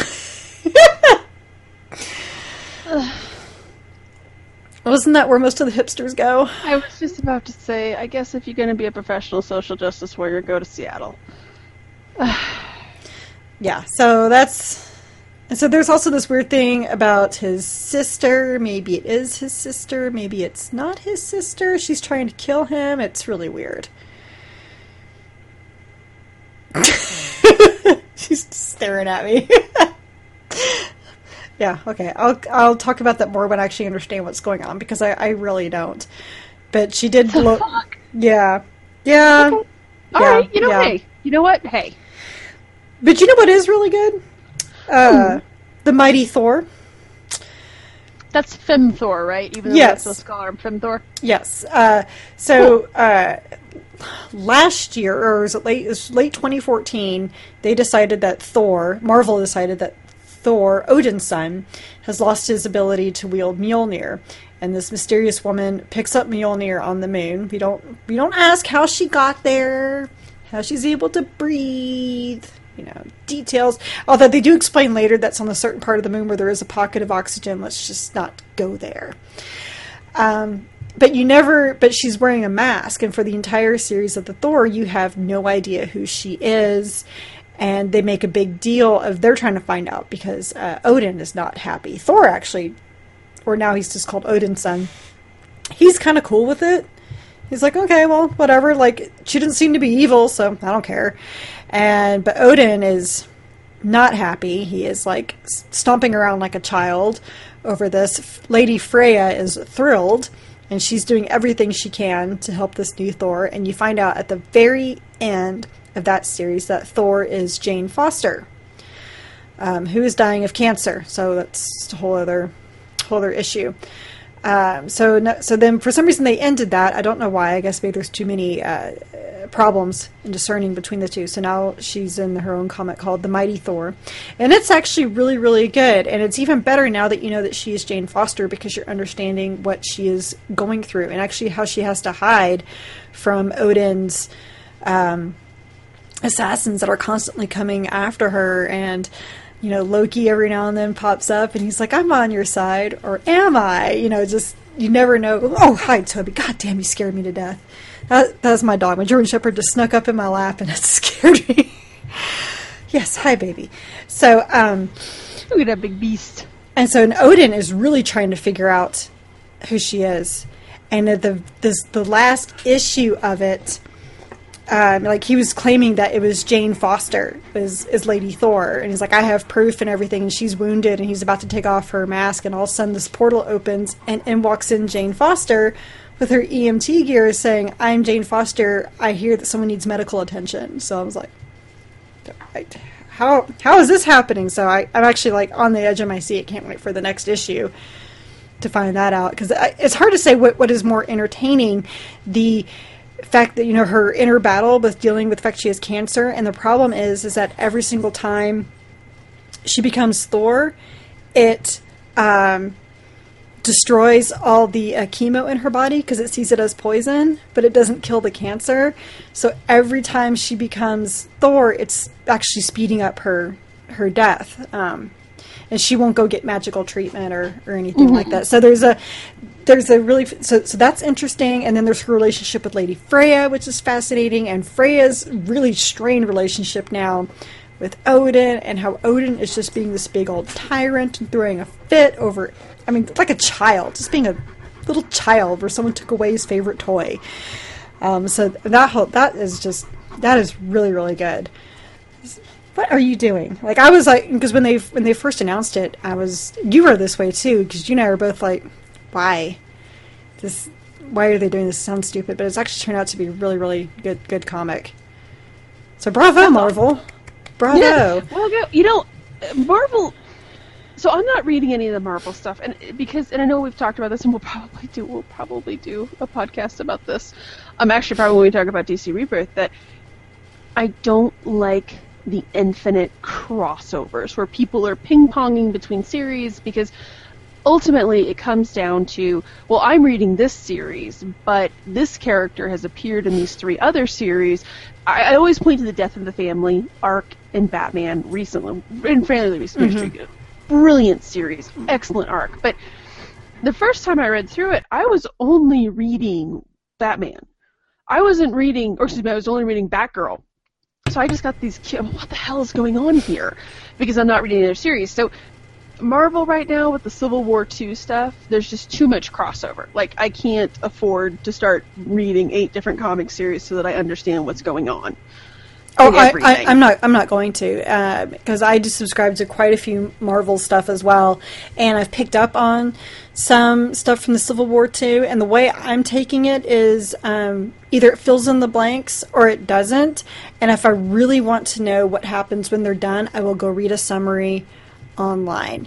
Wasn't that where most of the hipsters go? I was just about to say, I guess if you're going to be a professional social justice warrior, go to Seattle. Yeah, so that's... And so there's also this weird thing about his sister. Maybe it is his sister. Maybe it's not his sister. She's trying to kill him. It's really weird. She's staring at me. Yeah, okay. I'll I'll talk about that more when I actually understand what's going on, because I, I really don't. But she did blow... Fuck? Yeah. Yeah. Okay. Yeah. Alright, you know, yeah. hey. You know what? Hey. But you know what is really good? Uh, the Mighty Thor. That's Femthor, right? Even though Yes. that's a scholar, Femthor. Yes. Uh, so uh, last year, or was it late? It was late twenty fourteen. They decided that Thor, Marvel decided that Thor, Odin's son, has lost his ability to wield Mjolnir, and this mysterious woman picks up Mjolnir on the moon. We don't we don't ask how she got there, how she's able to breathe. You know, details. Although they do explain later that's on a certain part of the moon where there is a pocket of oxygen. Let's just not go there. Um, but you never, but she's wearing a mask. And for the entire series of the Thor, you have no idea who she is. And they make a big deal of they're trying to find out because uh, Odin is not happy. Thor actually, or now he's just called Odin's son. He's kind of cool with it. He's like, okay, well, whatever. Like, she didn't seem to be evil, so I don't care. And but Odin is not happy. He is like stomping around like a child over this. Lady Freya is thrilled, and she's doing everything she can to help this new Thor. And you find out at the very end of that series that Thor is Jane Foster, um, who is dying of cancer. So that's a whole other whole other issue. Um, so no, so then for some reason they ended that. I don't know why. I guess maybe there's too many uh, problems in discerning between the two. So now she's in her own comic called The Mighty Thor. And it's actually really, really good. And it's even better now that you know that she is Jane Foster, because you're understanding what she is going through and actually how she has to hide from Odin's um, assassins that are constantly coming after her. And you know, Loki every now and then pops up and he's like, I'm on your side, or am I? You know, just, you never know. Oh, hi, Toby. God damn, you scared me to death. That, that was my dog. My German Shepherd just snuck up in my lap and it scared me. Yes, hi, baby. So, um, look at that big beast. And so, and Odin is really trying to figure out who she is. And at the this the last issue of it, um, like he was claiming that it was Jane Foster is is Lady Thor, and he's like, I have proof and everything, and she's wounded, and he's about to take off her mask, and all of a sudden this portal opens, and in walks in Jane Foster with her E M T gear, saying, "I'm Jane Foster. I hear that someone needs medical attention." So I was like, how how is this happening? So I, I'm actually like on the edge of my seat. Can't wait for the next issue to find that out, because it's hard to say what, what is more entertaining, the fact that, you know, her inner battle with dealing with the fact she has cancer, and the problem is is that every single time she becomes Thor, it um, destroys all the uh, chemo in her body because it sees it as poison, but it doesn't kill the cancer. So every time she becomes Thor, it's actually speeding up her her death. Um, and she won't go get magical treatment or, or anything mm-hmm. like that. So there's a there's a really so so that's interesting. And then there's her relationship with Lady Freya, which is fascinating, and Freya's really strained relationship now with Odin, and how Odin is just being this big old tyrant and throwing a fit over, I mean, like a child, just being a little child where someone took away his favorite toy. Um, so that whole, that is just, that is really, really good. What are you doing? Like, I was like, because when they when they first announced it, I was, you were this way too, because you and I were both like, why? This, why are they doing this? It sounds stupid, but it's actually turned out to be a really, really good, good comic. So bravo, Marvel. Bravo. Yeah. Well, you know, Marvel. So I'm not reading any of the Marvel stuff, and because, and I know we've talked about this, and we'll probably do, we'll probably do a podcast about this. I'm um, actually probably when we talk about D C Rebirth, that I don't like the infinite crossovers where people are ping-ponging between series, because ultimately it comes down to, well, I'm reading this series, but this character has appeared in these three other series. I, I always point to the Death of the Family arc in Batman recently, in fairly recent history. Mm-hmm. Brilliant series, excellent arc. But the first time I read through it, I was only reading Batman. I wasn't reading, or excuse me, I was only reading Batgirl. So I just got these, what the hell is going on here? Because I'm not reading their series. So Marvel right now with the Civil War two stuff, there's just too much crossover. Like, I can't afford to start reading eight different comic series so that I understand what's going on. Oh, I, I, I'm not. I'm not going to, uh, because I just subscribe to quite a few Marvel stuff as well, and I've picked up on some stuff from the Civil War two. And the way I'm taking it is um, either it fills in the blanks or it doesn't. And if I really want to know what happens when they're done, I will go read a summary online.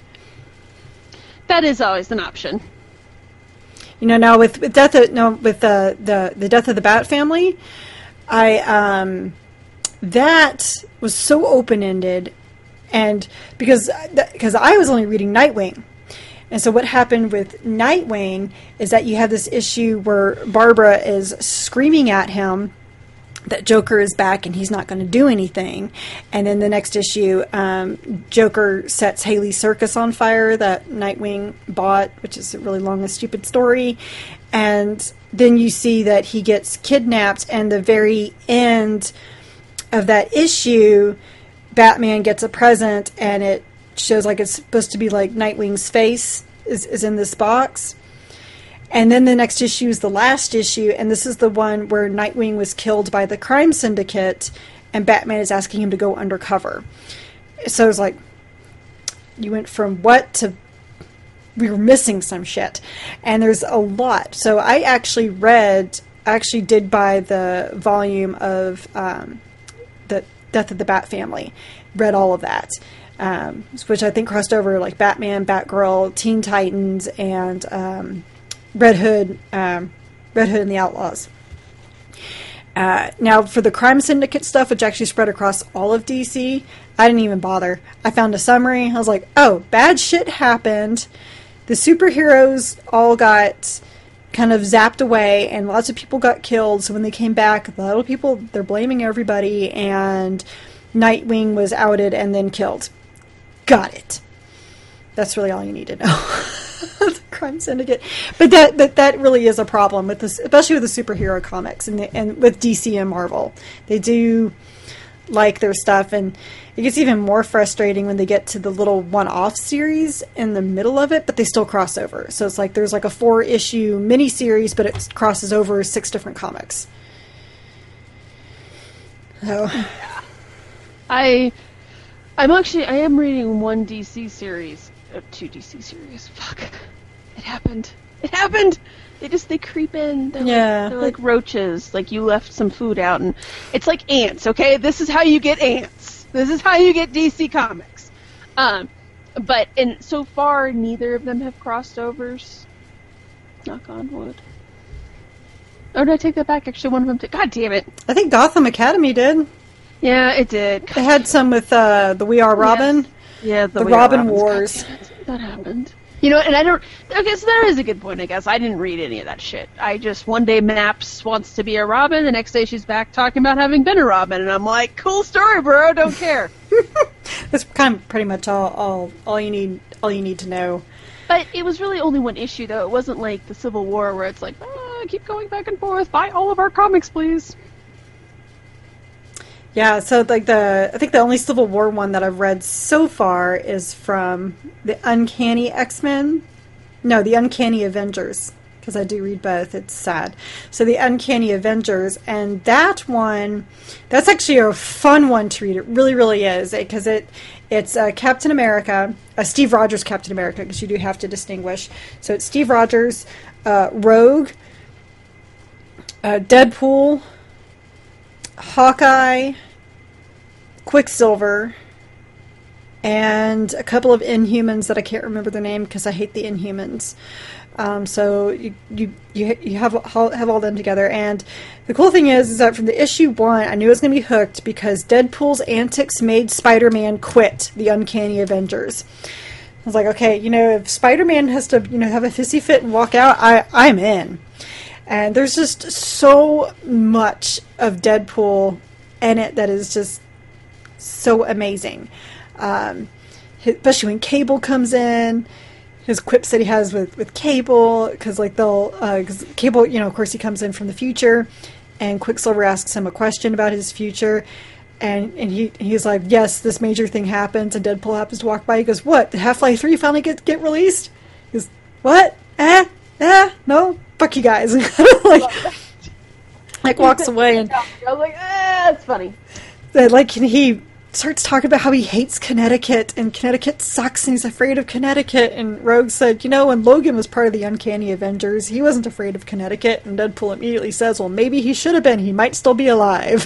That is always an option. You know, now with, with death, of, no, with the, the the death of the Bat family, I. Um, That was so open-ended, and because because I was only reading Nightwing, and so what happened with Nightwing is that you have this issue where Barbara is screaming at him that Joker is back and he's not going to do anything, and then the next issue, um, Joker sets Haley Circus on fire that Nightwing bought, which is a really long and stupid story, and then you see that he gets kidnapped, and the very end of that issue, Batman gets a present, and it shows like it's supposed to be like Nightwing's face is, is in this box. And then the next issue is the last issue, and this is the one where Nightwing was killed by the crime syndicate, and Batman is asking him to go undercover. So it's like, you went from what to we were missing some shit. And there's a lot. So I actually read, I actually did buy the volume of um, the Death of the Bat Family, read all of that, um, which I think crossed over like Batman, Batgirl, Teen Titans, and um, Red Hood, um, Red Hood and the Outlaws. Uh, now for the Crime Syndicate stuff, which actually spread across all of D C, I didn't even bother. I found a summary. I was like, oh, bad shit happened. The superheroes all got kind of zapped away, and lots of people got killed. So when they came back, a lot of people, they're blaming everybody, and Nightwing was outed and then killed. Got it. That's really all you need to know. The Crime Syndicate. But that, that that really is a problem, with this, especially with the superhero comics and, the, and with D C and Marvel. They do like their stuff, and it gets even more frustrating when they get to the little one-off series in the middle of it, but they still cross over. So it's like there's like a four-issue mini-series, but it crosses over six different comics. So, I, I'm actually I am reading one D C series, uh, two D C series. Fuck, it happened. It happened. They just they creep in. They're yeah, like, they're like roaches. Like you left some food out, and it's like ants. Okay, this is how you get ants. This is how you get D C Comics. Um, but and so far neither of them have crossed overs. Knock on wood. Oh, did I take that back? Actually, one of them did. God damn it! I think Gotham Academy did. Yeah, it did. They had some with uh, the We Are Robin. Yes. Yeah, the, the We Robin Are Wars. That happened. You know, and I don't. Okay, so that is a good point. I guess I didn't read any of that shit. I just one day Maps wants to be a Robin, the next day she's back talking about having been a Robin, and I'm like, cool story, bro. Don't care. That's kind of pretty much all, all, all you need. All you need to know. But it was really only one issue, though. It wasn't like the Civil War where it's like, oh, keep going back and forth. Buy all of our comics, please. Yeah, so like the I think the only Civil War one that I've read so far is from the Uncanny X-Men. No, the Uncanny Avengers, because I do read both. It's sad. So the Uncanny Avengers, and that one, that's actually a fun one to read. It really, really is, because it it's uh, Captain America, uh, Steve Rogers Captain America, because you do have to distinguish. So it's Steve Rogers, uh, Rogue, uh, Deadpool, Hawkeye, Quicksilver, and a couple of Inhumans that I can't remember their name because I hate the Inhumans. Um, so you you you you have have all them together, and the cool thing is is that from the issue one, I knew I was going to be hooked because Deadpool's antics made Spider-Man quit the Uncanny Avengers. I was like, okay, you know, if Spider-Man has to you know have a hissy fit and walk out, I I'm in. And there's just so much of Deadpool in it that is just so amazing. Um, especially when Cable comes in, his quips that he has with, with Cable, because like they'll, uh, cause Cable, you know, of course he comes in from the future, and Quicksilver asks him a question about his future, and, and he he's like, yes, this major thing happens, and Deadpool happens to walk by, he goes, what, did Half-Life three finally get, get released? He goes, what? Eh? Eh? No? Fuck you guys. like, like walks away, and I was like, ah, that's funny. Then, like, he starts talking about how he hates Connecticut, and Connecticut sucks, and he's afraid of Connecticut, and Rogue said, you know, when Logan was part of the Uncanny Avengers, he wasn't afraid of Connecticut, and Deadpool immediately says, well, maybe he should have been, he might still be alive.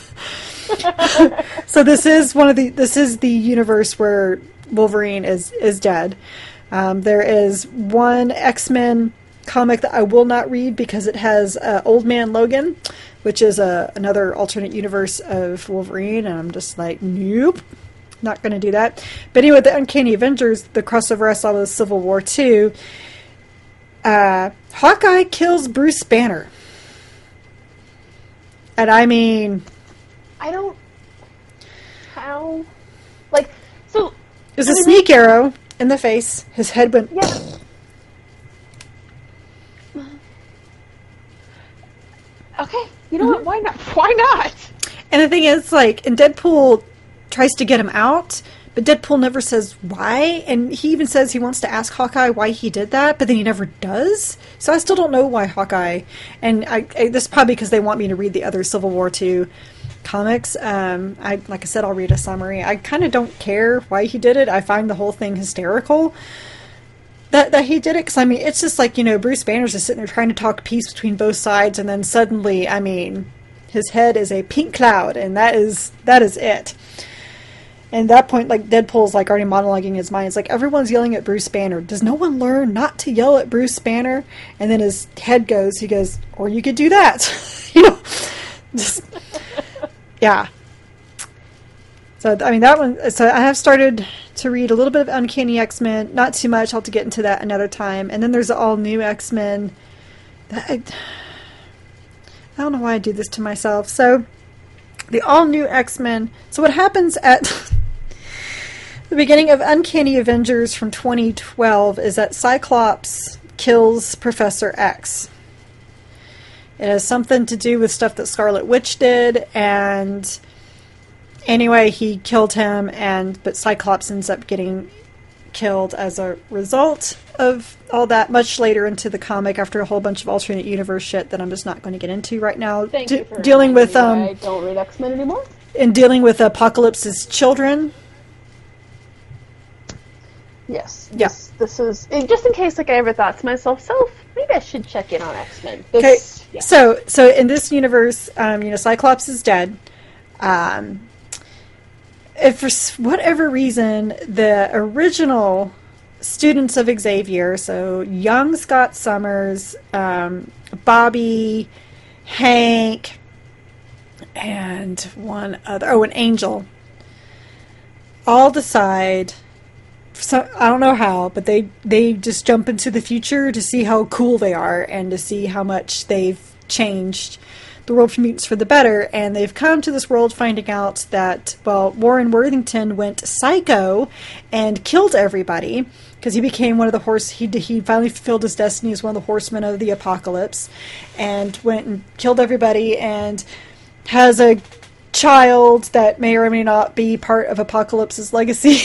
So this is one of the, this is the universe where Wolverine is, is dead. Um, there is one X-Men comic that I will not read because it has uh, Old Man Logan, which is a, another alternate universe of Wolverine, and I'm just like, nope, not going to do that. But anyway, the Uncanny Avengers, the crossover I saw was Civil War two. Uh, Hawkeye kills Bruce Banner. And I mean... I don't... How? Like, so... It was a sneak arrow in the face. His head went... Yeah. Okay, you know mm-hmm. what? Why not? Why not? And the thing is, like, and Deadpool tries to get him out, but Deadpool never says why, and he even says he wants to ask Hawkeye why he did that, but then he never does. So I still don't know why Hawkeye. And I, I this is probably because they want me to read the other Civil War two comics. Um, I like I said, I'll read a summary. I kind of don't care why he did it. I find the whole thing hysterical. That, that he did it, because, I mean, it's just like, you know, Bruce Banner's just sitting there trying to talk peace between both sides, and then suddenly, I mean, his head is a pink cloud, and that is that is it. And at that point, like, Deadpool's, like, already monologuing in his mind. It's like, everyone's yelling at Bruce Banner. Does no one learn not to yell at Bruce Banner? And then his head goes, he goes, or you could do that. you know? Just, yeah. So, I mean, that one, so I have started to read a little bit of Uncanny X-Men, not too much, I'll have to get into that another time. And then there's the all-new X-Men. That I, I don't know why I do this to myself. So, the all-new X-Men, so what happens at the beginning of Uncanny Avengers from twenty twelve is that Cyclops kills Professor X. It has something to do with stuff that Scarlet Witch did, and... anyway, he killed him, and but Cyclops ends up getting killed as a result of all that much later into the comic after a whole bunch of alternate universe shit that I'm just not going to get into right now. Thank De- you for dealing with um I don't read X-Men anymore. And dealing with Apocalypse's children. Yes. Yeah. This, this is just in case like I ever thought to myself, so maybe I should check in on X-Men. Okay. This, yeah. So so in this universe, um, you know, Cyclops is dead. Um If for whatever reason, the original students of Xavier, so young Scott Summers, um, Bobby, Hank, and one other, oh, an Angel, all decide, so, I don't know how, but they, they just jump into the future to see how cool they are and to see how much they've changed the world for mutants for the better, and they've come to this world finding out that, well, Warren Worthington went psycho and killed everybody because he became one of the horse. He he finally fulfilled his destiny as one of the horsemen of the apocalypse, and went and killed everybody, and has a child that may or may not be part of Apocalypse's legacy.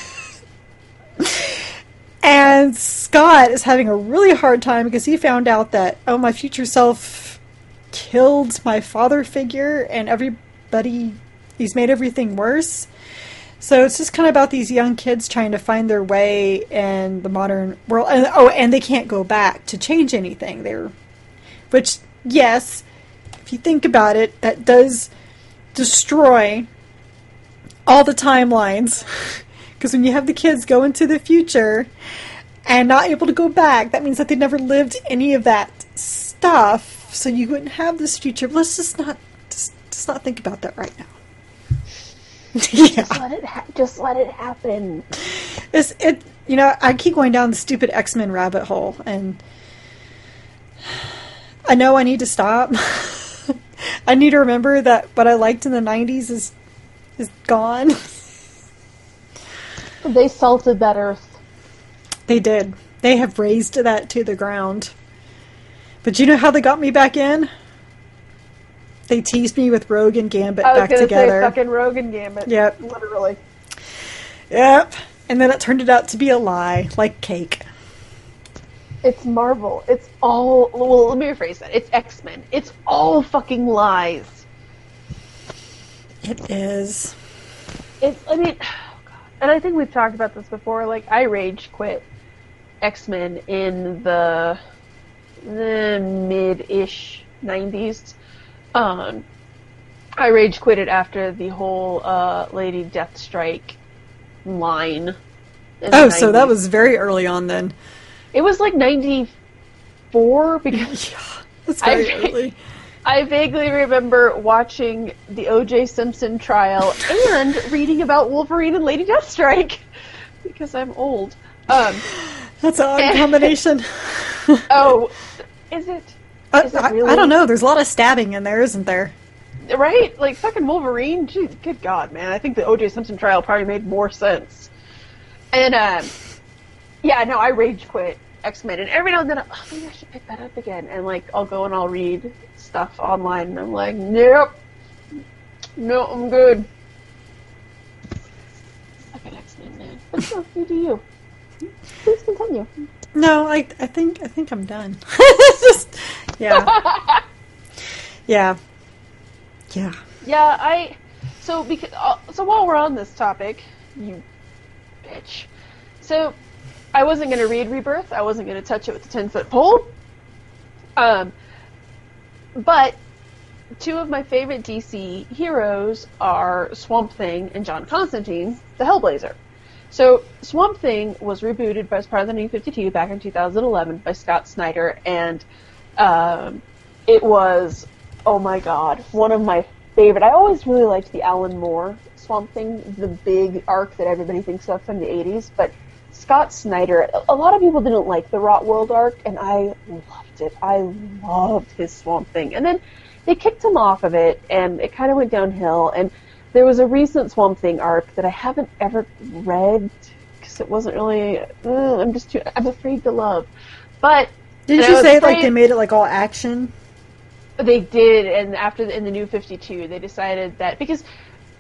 And Scott is having a really hard time because he found out that, oh, my future self killed my father figure, and everybody, he's made everything worse. So it's just kind of about these young kids trying to find their way in the modern world. And, oh, and they can't go back to change anything. They're, which, yes, if you think about it, that does destroy all the timelines. Because when you have the kids go into the future and not able to go back, that means that they never lived any of that stuff. So you wouldn't have this future. But let's just not just, just not think about that right now. Yeah. Just let it ha- just let it happen. It's, it you know, I keep going down the stupid X-Men rabbit hole, and I know I need to stop. I need to remember that what I liked in the nineties is is gone. They salted that earth. They did. They have razed that to the ground. But you know how they got me back in? They teased me with Rogue and Gambit I was back gonna together. say fucking Rogue and Gambit. Yep. Literally. Yep. And then it turned it out to be a lie, like cake. It's Marvel. It's all... Well, let me rephrase that. It's X-Men. It's all fucking lies. It is. It's... I mean... Oh God. And I think we've talked about this before. Like, I rage quit X-Men in the... the mid-ish nineties. Um, I rage quit it after the whole uh, Lady Deathstrike line. Oh, so that was very early on then. It was like ninety-four because Yeah, that's very I, early. I vaguely remember watching the O J Simpson trial and reading about Wolverine and Lady Deathstrike because I'm old. Um, That's an odd combination. oh, is it? I, Is it I, really? I don't know. There's a lot of stabbing in there, isn't there? Right? Like, fucking Wolverine? Gee, good God, man. I think the O J Simpson trial probably made more sense. And, um, yeah, no, I rage quit X-Men. And every now and then, I'm, oh, maybe I should pick that up again. And, like, I'll go and I'll read stuff online. And I'm like, nope. No, I'm good. Fucking X-Men, man. But no, you do you. Please continue. No, I I think I think I'm done. Just yeah, yeah, yeah. Yeah, I. So because uh, so while we're on this topic, you bitch. So I wasn't gonna read Rebirth. I wasn't gonna touch it with the ten foot pole. Um, but two of my favorite D C heroes are Swamp Thing and John Constantine, the Hellblazer. So Swamp Thing was rebooted as part of the New fifty-two back in two thousand eleven by Scott Snyder, and um, it was, oh my god, one of my favorite. I always really liked the Alan Moore Swamp Thing, the big arc that everybody thinks of from the eighties, but Scott Snyder, a lot of people didn't like the Rot World arc, and I loved it. I loved his Swamp Thing. And then they kicked him off of it, and it kind of went downhill, and there was a recent Swamp Thing arc that I haven't ever read because it wasn't really. Uh, I'm just too. I'm afraid to love. But Didn't you say like they made it like all action? They did, and after the, in the New fifty-two, they decided that because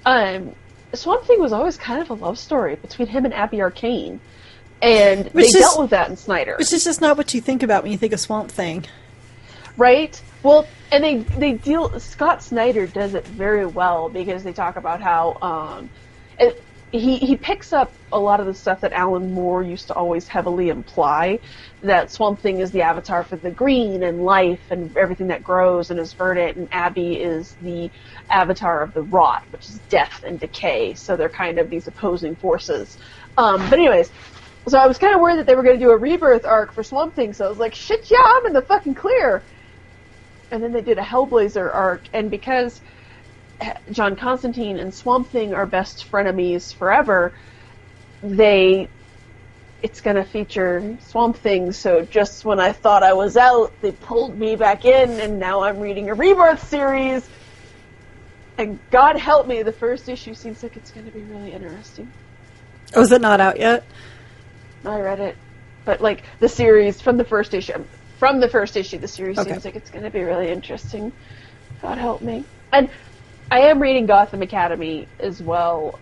Um, Swamp Thing was always kind of a love story between him and Abby Arcane, and Which they is, dealt with that in Snyder. Which is just not what you think about when you think of Swamp Thing. Right? Well, and they, they deal, Scott Snyder does it very well, because they talk about how, um, it, he, he picks up a lot of the stuff that Alan Moore used to always heavily imply, that Swamp Thing is the avatar for the green and life and everything that grows and is verdant, and Abby is the avatar of the rot, which is death and decay, so they're kind of these opposing forces. Um, but anyways, so I was kind of worried that they were going to do a rebirth arc for Swamp Thing, so I was like, shit, yeah, I'm in the fucking clear! And then they did a Hellblazer arc, and because John Constantine and Swamp Thing are best frenemies forever, they it's going to feature Swamp Thing, so just when I thought I was out, they pulled me back in, and now I'm reading a Rebirth series, and God help me, the first issue seems like it's going to be really interesting. Oh, is it not out yet? I read it, but like the series from the first issue, from the first issue, the series okay. seems like it's going to be really interesting. God help me. And I am reading Gotham Academy as well.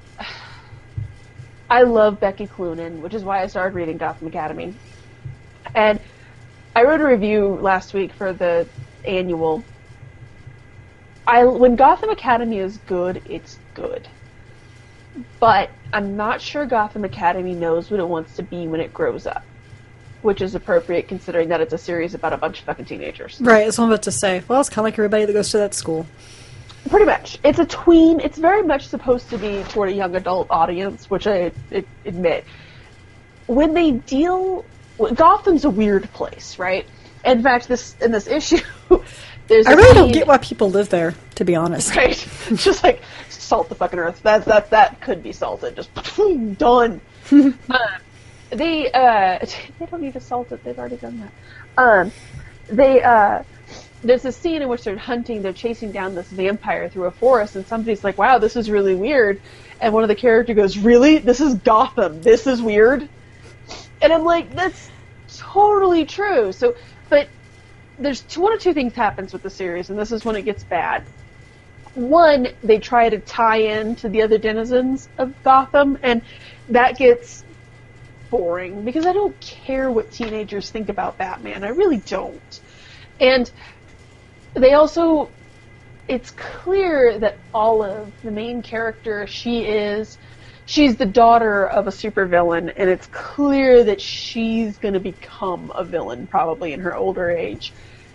I love Becky Cloonan, which is why I started reading Gotham Academy. And I wrote a review last week for the annual. I when Gotham Academy is good, it's good. But I'm not sure Gotham Academy knows what it wants to be when it grows up, which is appropriate considering that it's a series about a bunch of fucking teenagers. Right, that's what I'm about to say. Well, it's kind of like everybody that goes to that school. Pretty much. It's a tween. It's very much supposed to be toward a young adult audience, which I, I admit. When they deal... Gotham's a weird place, right? In fact, this in this issue, there's I a really scene, don't get why people live there, to be honest. Right? Just like, salt the fucking earth. That, that, that could be salted. Just, boom, done. uh, they, uh... They don't need to salt it. They've already done that. Um, they, uh... There's a scene in which they're hunting, they're chasing down this vampire through a forest, and somebody's like, wow, this is really weird. And one of the characters goes, really? This is Gotham. This is weird? And I'm like, that's totally true. So, but there's two, one or two things happens with the series, and this is when it gets bad. One, they try to tie in to the other denizens of Gotham, and that gets boring, because I don't care what teenagers think about Batman. I really don't. And they also, it's clear that Olive, the main character, she is, she's the daughter of a supervillain, and it's clear that she's going to become a villain probably in her older age.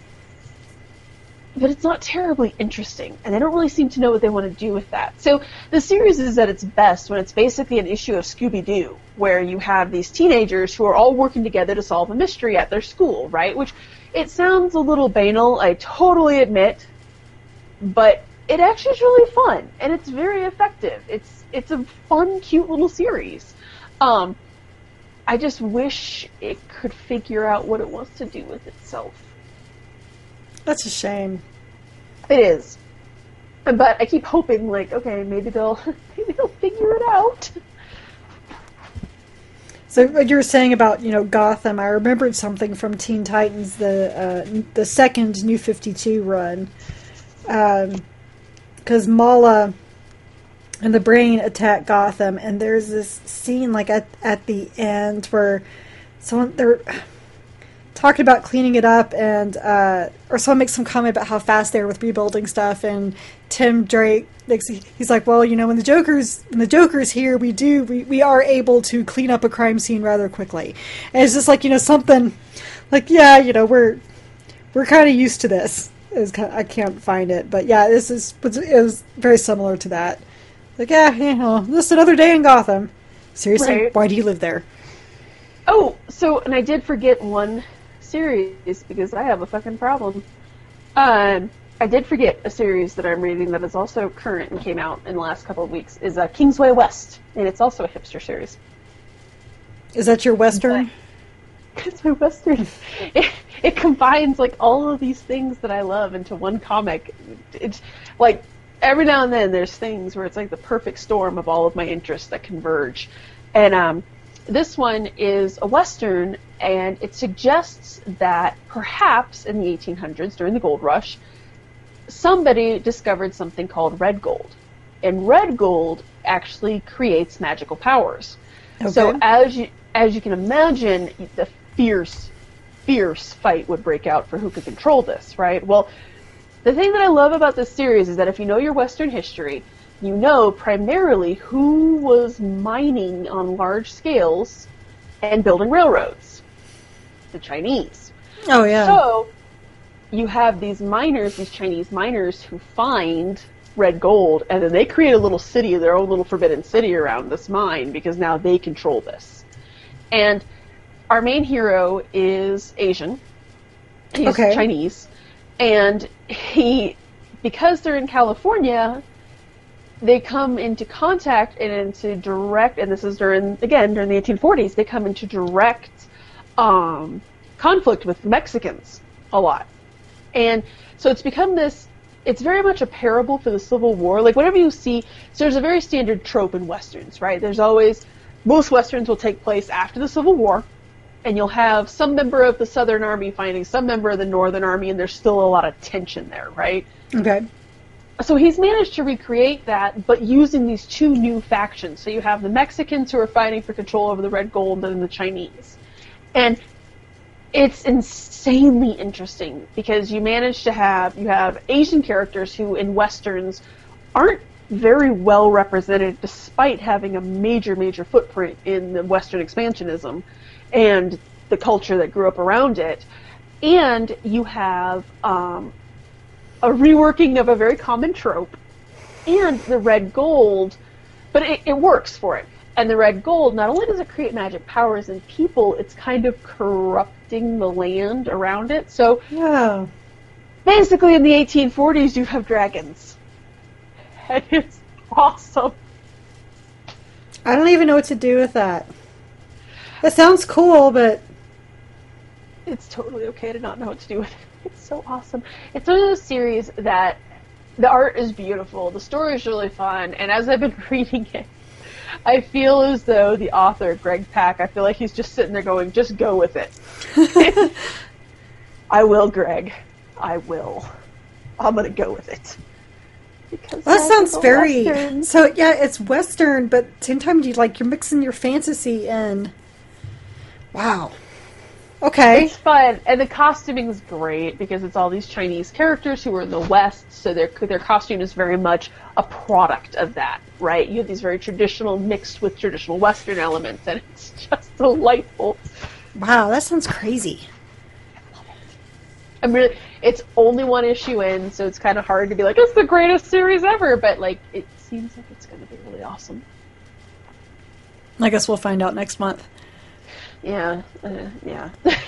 But it's not terribly interesting, and they don't really seem to know what they want to do with that. So the series is at its best when it's basically an issue of Scooby-Doo, where you have these teenagers who are all working together to solve a mystery at their school, right? Which, it sounds a little banal, I totally admit, but it actually is really fun, and it's very effective. It's it's a fun, cute little series. Um, I just wish it could figure out what it wants to do with itself. That's a shame. It is. But I keep hoping, like, okay, maybe they'll maybe they'll figure it out. So what you were saying about, you know, Gotham, I remembered something from Teen Titans, the uh, the second New fifty-two run. Because um, Mala and the Brain attack Gotham, and there's this scene, like, at, at the end where someone, they're talking about cleaning it up, and uh, or someone makes some comment about how fast they are with rebuilding stuff, and Tim Drake, he's like, well, you know, when the Joker's when the Joker's here, we do we, we are able to clean up a crime scene rather quickly. And it's just like, you know, something like, yeah, you know, we're we're kind of used to this. Is kind of, I can't find it, but yeah, this is it was very similar to that. Like, yeah, you know, this is another day in Gotham. Seriously, right. Why do you live there? Oh, so and I did forget one series because I have a fucking problem. Um. I did forget a series that I'm reading that is also current and came out in the last couple of weeks, is uh, Kingsway West, and it's also a hipster series. Is that your Western? It's my Western. It, it combines, like, all of these things that I love into one comic. It's, like, every now and then there's things where it's like the perfect storm of all of my interests that converge. And um, this one is a Western, and it suggests that perhaps in the eighteen hundreds, during the gold rush, somebody discovered something called red gold. and red gold actually creates magical powers. Okay. So as you as you can imagine, the fierce, fierce fight would break out for who could control this, right? Well, the thing that I love about this series is that if you know your Western history, you know primarily who was mining on large scales and building railroads. The Chinese. Oh, yeah. So you have these miners, these Chinese miners, who find red gold, and then they create a little city, their own little forbidden city around this mine, because now they control this. And our main hero is Asian. He's Okay. Chinese. And he, because they're in California, they come into contact and into direct, and this is during, again, during the eighteen forties, they come into direct um, conflict with Mexicans a lot. And so it's become this, it's very much a parable for the Civil War. Like, whenever you see, so there's a very standard trope in Westerns, right? There's always, most Westerns will take place after the Civil War, and you'll have some member of the Southern Army fighting some member of the Northern Army, and there's still a lot of tension there, right? Okay. So he's managed to recreate that, but using these two new factions. So you have the Mexicans who are fighting for control over the red gold, and then the Chinese. And it's insanely interesting because you manage to have, you have Asian characters who in Westerns aren't very well represented despite having a major, major footprint in the Western expansionism and the culture that grew up around it. And you have um, a reworking of a very common trope and the red gold, but it, it works for it. And the red gold, not only does it create magic powers in people, it's kind of corrupting the land around it. So Yeah. basically in the eighteen forties you have dragons. And it's awesome. I don't even know what to do with that. It sounds cool, but It's totally okay to not know what to do with it. It's so awesome. It's one of those series that the art is beautiful, the story is really fun, and as I've been reading it, I feel as though the author, Greg Pak, I feel like he's just sitting there going, just go with it. I will, Greg. I will. I'm going to go with it. Because that sounds very... Western. So, yeah, it's Western, but at the same time, you, like, you're mixing your fantasy in. Wow. Okay. It's fun, and the costuming's great because it's all these Chinese characters who are in the West, so their their costume is very much a product of that, right? You have these very traditional mixed with traditional Western elements, and it's just delightful. Wow, that sounds crazy. I'm really, it's only one issue in, so it's kind of hard to be like, it's the greatest series ever, but like, it seems like it's going to be really awesome. I guess we'll find out next month. Yeah, uh, yeah.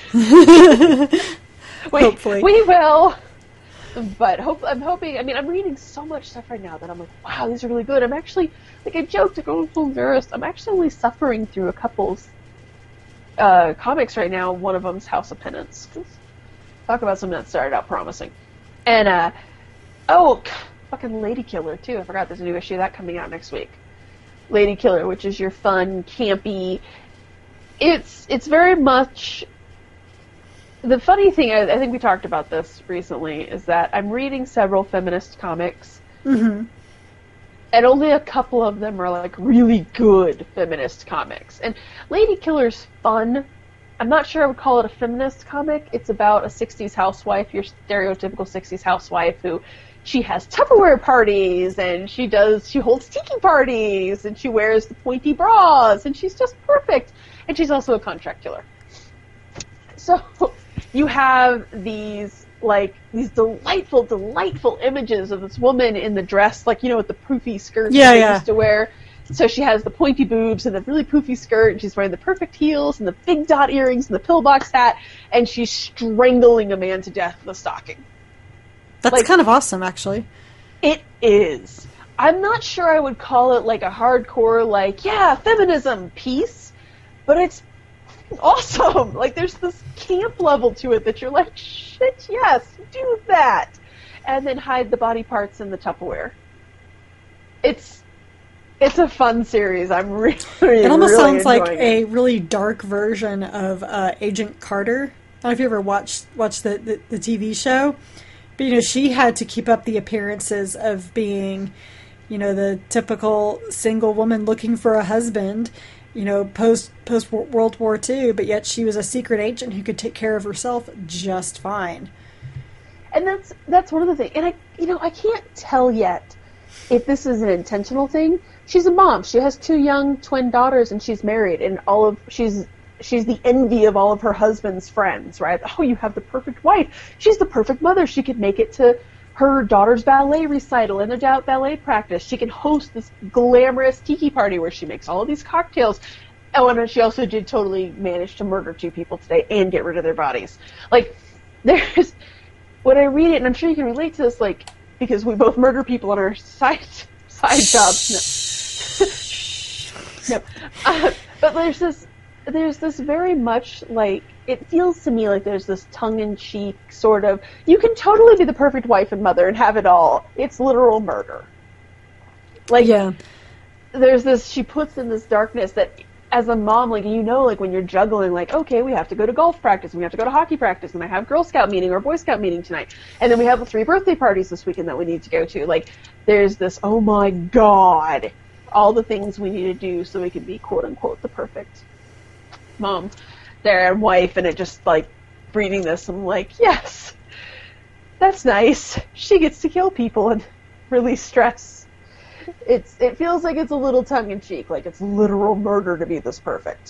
we, Hopefully. We will. But hope, I'm hoping, I mean, I'm reading so much stuff right now that I'm like, wow, these are really good. I'm actually, like I joked to go so embarrassed, I'm actually only suffering through a couple uh, comics right now. One of them's House of Penance. Talk about something that started out promising. And, uh, oh, fucking Lady Killer, too. I forgot there's a new issue of that coming out next week. Lady Killer, which is your fun, campy... It's it's very much... The funny thing, I, I think we talked about this recently, is that I'm reading several feminist comics, Mm-hmm. and only a couple of them are, like, really good feminist comics. And Lady Killer's fun. I'm not sure I would call it a feminist comic. It's about a sixties housewife, your stereotypical sixties housewife who... She has Tupperware parties, and she does, she holds tiki parties, and she wears the pointy bras, and she's just perfect. And she's also a contract killer. So you have these, like, these delightful, delightful images of this woman in the dress, like, you know, with the poofy skirt Yeah, she yeah. used to wear. So she has the pointy boobs and the really poofy skirt, and she's wearing the perfect heels and the big dot earrings and the pillbox hat, and she's strangling a man to death with a stocking. That's Like- kind of awesome, actually. It is. I'm not sure I would call it like a hardcore, like, yeah, feminism piece, but it's awesome. Like, there's this camp level to it that you're like, shit, yes, do that. And then hide the body parts in the Tupperware. It's it's a fun series. I'm really, It almost really sounds like enjoying a it. really dark version of uh, Agent Carter. I don't know if you ever watched watched the, the, the T V show. But, you know, she had to keep up the appearances of being, you know, the typical single woman looking for a husband, you know, post post World War Two, but yet she was a secret agent who could take care of herself just fine. And that's that's one of the things. And I, you know, I can't tell yet if this is an intentional thing. She's a mom. She has two young twin daughters, and she's married, and all of she's she's the envy of all of her husband's friends, right? Oh, you have the perfect wife. She's the perfect mother. She could make it to her daughter's ballet recital and their ballet practice. She can host this glamorous tiki party where she makes all of these cocktails. Oh, and she also did totally manage to murder two people today and get rid of their bodies. Like, there's, when I read it, and I'm sure you can relate to this, like, because we both murder people on our side side jobs. No, no. Uh, but there's this, there's this very much like, it feels to me like there's this tongue-in-cheek sort of, you can totally be the perfect wife and mother and have it all. It's literal murder. Like, yeah. There's this, she puts in this darkness that, as a mom, like, you know, like, when you're juggling, like, okay, we have to go to golf practice, and we have to go to hockey practice, and I have Girl Scout meeting or Boy Scout meeting tonight, and then we have the three birthday parties this weekend that we need to go to. Like, there's this, oh my god, all the things we need to do so we can be, quote-unquote, the perfect mom there and wife, and it just, like, reading this, I'm like, yes, that's nice. She gets to kill people and release stress. It's it feels like it's a little tongue-in-cheek, like it's literal murder to be this perfect.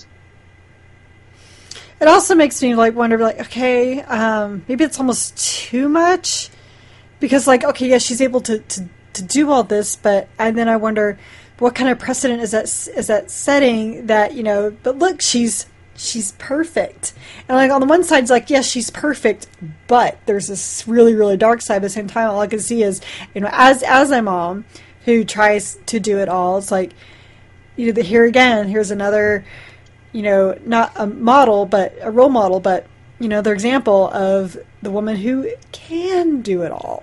It also makes me, like, wonder, like, okay, um, maybe it's almost too much, because, like, okay, yeah, she's able to, to, to do all this, but, and then I wonder, what kind of precedent is that, is that setting that, you know, but look, she's, she's perfect. And, like, on the one side, it's like, yes, she's perfect, but there's this really, really dark side at the same time. All I can see is, you know, as, as a mom who tries to do it all, it's like, you know, the, here again, here's another, you know, not a model, but a role model, but, you know, their example of the woman who can do it all.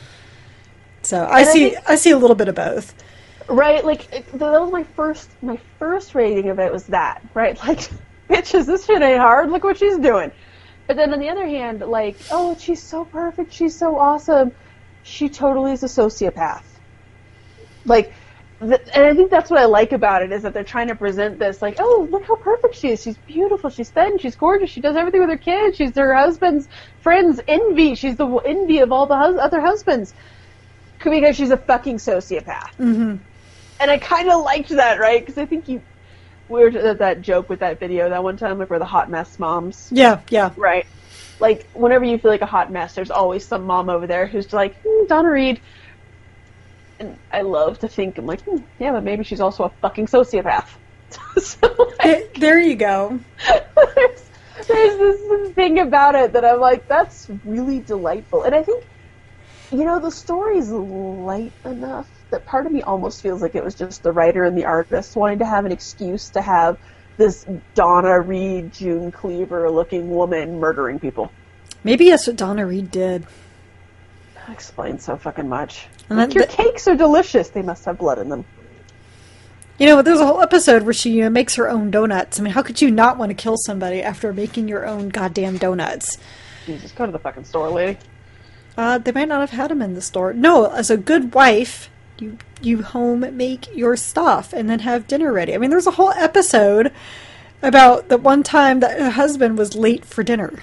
So I and see, I, think, I see a little bit of both. Right, like, that was my first, my first rating of it was that, right? Like, bitches, this shit ain't hard, look what she's doing. But then on the other hand, like, oh, she's so perfect, she's so awesome, she totally is a sociopath. Like, th- and I think that's what I like about it, is that they're trying to present this, like, oh, look how perfect she is. She's beautiful. She's thin. She's gorgeous. She does everything with her kids. She's her husband's friend's envy. She's the envy of all the hus- other husbands. Because she's a fucking sociopath. Mm-hmm. And I kind of liked that, right? Because I think you, we were at that joke with that video that one time, like, where the hot mess moms. Yeah, yeah. Right. Like, whenever you feel like a hot mess, there's always some mom over there who's like, hmm, Donna Reed. And I love to think, I'm like, hmm, yeah, but maybe she's also a fucking sociopath. So, like, there you go. there's, there's this thing about it that I'm like, that's really delightful. And I think, you know, the story's light enough that part of me almost feels like it was just the writer and the artist wanting to have an excuse to have this Donna Reed, June Cleaver-looking woman murdering people. Maybe that's what Donna Reed did. That explains so fucking much. And like, then, your th- cakes are delicious. They must have blood in them. You know, there's a whole episode where she, you know, makes her own donuts. I mean, how could you not want to kill somebody after making your own goddamn donuts? Jesus, go to the fucking store, lady. Uh, they might not have had them in the store. No, as a good wife, you you home make your stuff and then have dinner ready. I mean, there's a whole episode about the one time that her husband was late for dinner.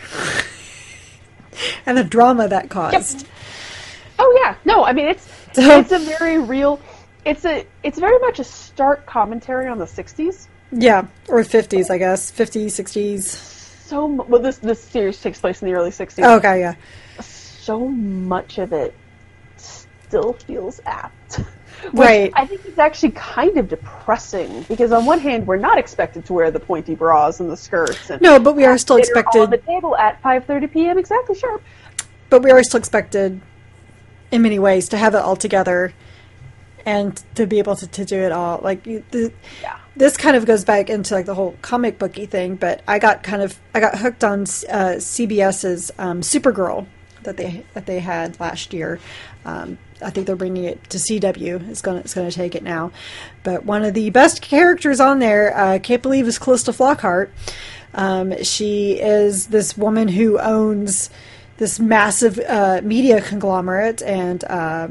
And the drama that caused. Yep. Oh yeah, no, I mean it's so, it's a very real, it's a it's very much a stark commentary on the sixties. Yeah, or fifties, I guess, fifties, sixties. So well, this this series takes place in the early sixties. Oh, okay, yeah. So much of it still feels apt. Which right. I think it's actually kind of depressing because on one hand we're not expected to wear the pointy bras and the skirts. And no, but we are still expected on the table at five thirty p.m. exactly sharp. But we are still expected, in many ways, to have it all together and to be able to, to do it all. Like the, yeah. This kind of goes back into like the whole comic booky thing. But I got kind of I got hooked on uh, CBS's um, Supergirl that they that they had last year. Um, I think they're bringing it to C W. It's going it's going to take it now. But one of the best characters on there, I uh, can't believe, is Calista Flockhart. Um, she is this woman who owns this massive uh, media conglomerate and uh,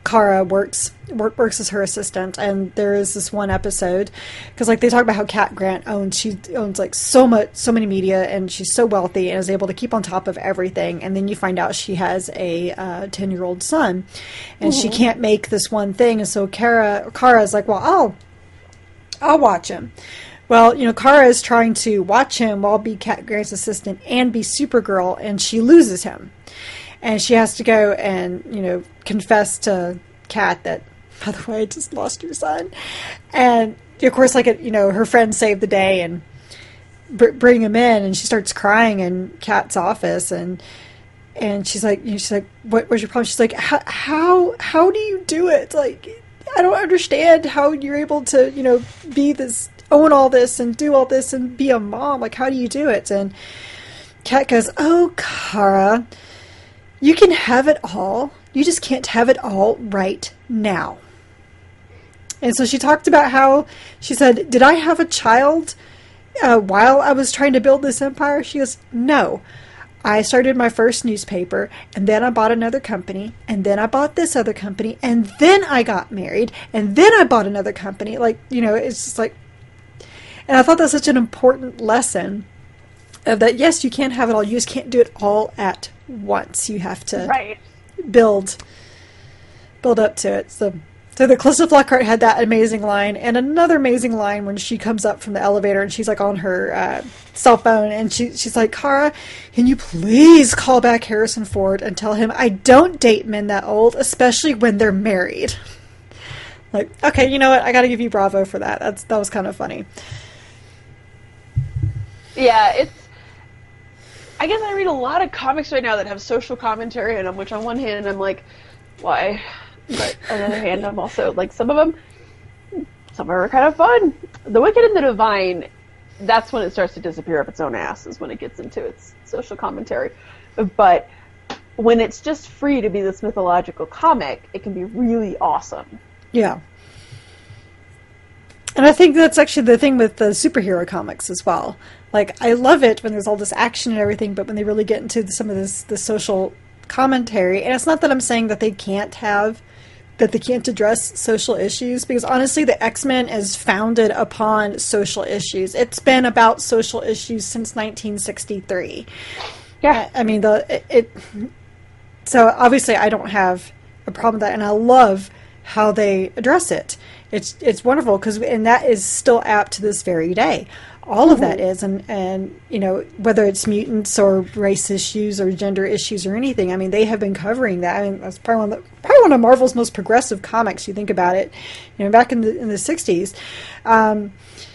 Kara works work, works as her assistant, and there is this one episode because like they talk about how Cat Grant owns she owns like so much so many media, and she's so wealthy and is able to keep on top of everything, and then you find out she has a ten uh, year old son, and mm-hmm. she can't make this one thing, and so Kara Kara is like, well, I'll I'll watch him. Well, you know, Kara is trying to watch him while be Cat Grant's assistant and be Supergirl, and she loses him. And she has to go and, you know, confess to Cat that, by the way, I just lost your son. And, of course, like, you know, her friends save the day and br- bring him in, and she starts crying in Cat's office, and and she's like, you know, she's like, what was your problem? She's like, how how do you do it? Like, I don't understand how you're able to, you know, be this, own all this and do all this and be a mom. Like, how do you do it? And Cat goes, oh, Kara, you can have it all. You just can't have it all right now. And so she talked about how, she said, did I have a child uh, while I was trying to build this empire? She goes, no. I started my first newspaper, and then I bought another company, and then I bought this other company, and then I got married, and then I bought another company. Like, you know, it's just like, and I thought that's such an important lesson of that, yes, you can have it all. You just can't do it all at once. You have to right. build build up to it. So so the Calista Flockhart had that amazing line, and another amazing line when she comes up from the elevator and she's like on her uh, cell phone, and she she's like, Kara, can you please call back Harrison Ford and tell him I don't date men that old, especially when they're married. Like, okay, you know what? I got to give you bravo for that. That's that was kind of funny. Yeah, it's. I guess I read a lot of comics right now that have social commentary in them, which on one hand I'm like, why? But on the other hand, I'm also like, some of them, some of them are kind of fun. The Wicked and the Divine, that's when it starts to disappear up its own ass, is when it gets into its social commentary. But when it's just free to be this mythological comic, it can be really awesome. Yeah. And I think that's actually the thing with the superhero comics as well. Like, I love it when there's all this action and everything, but when they really get into some of this the social commentary, and it's not that I'm saying that they can't have, that they can't address social issues, because honestly, the X-Men is founded upon social issues. It's been about social issues since nineteen sixty-three. Yeah. I, I mean, the it, it. So obviously, I don't have a problem with that, and I love how they address it. It's it's wonderful, because and that is still apt to this very day. All of that is, and, and, you know, whether it's mutants or race issues or gender issues or anything, I mean, they have been covering that. I mean, that's probably one of, the, probably one of Marvel's most progressive comics, you think about it, you know, back in the in the sixties. Um,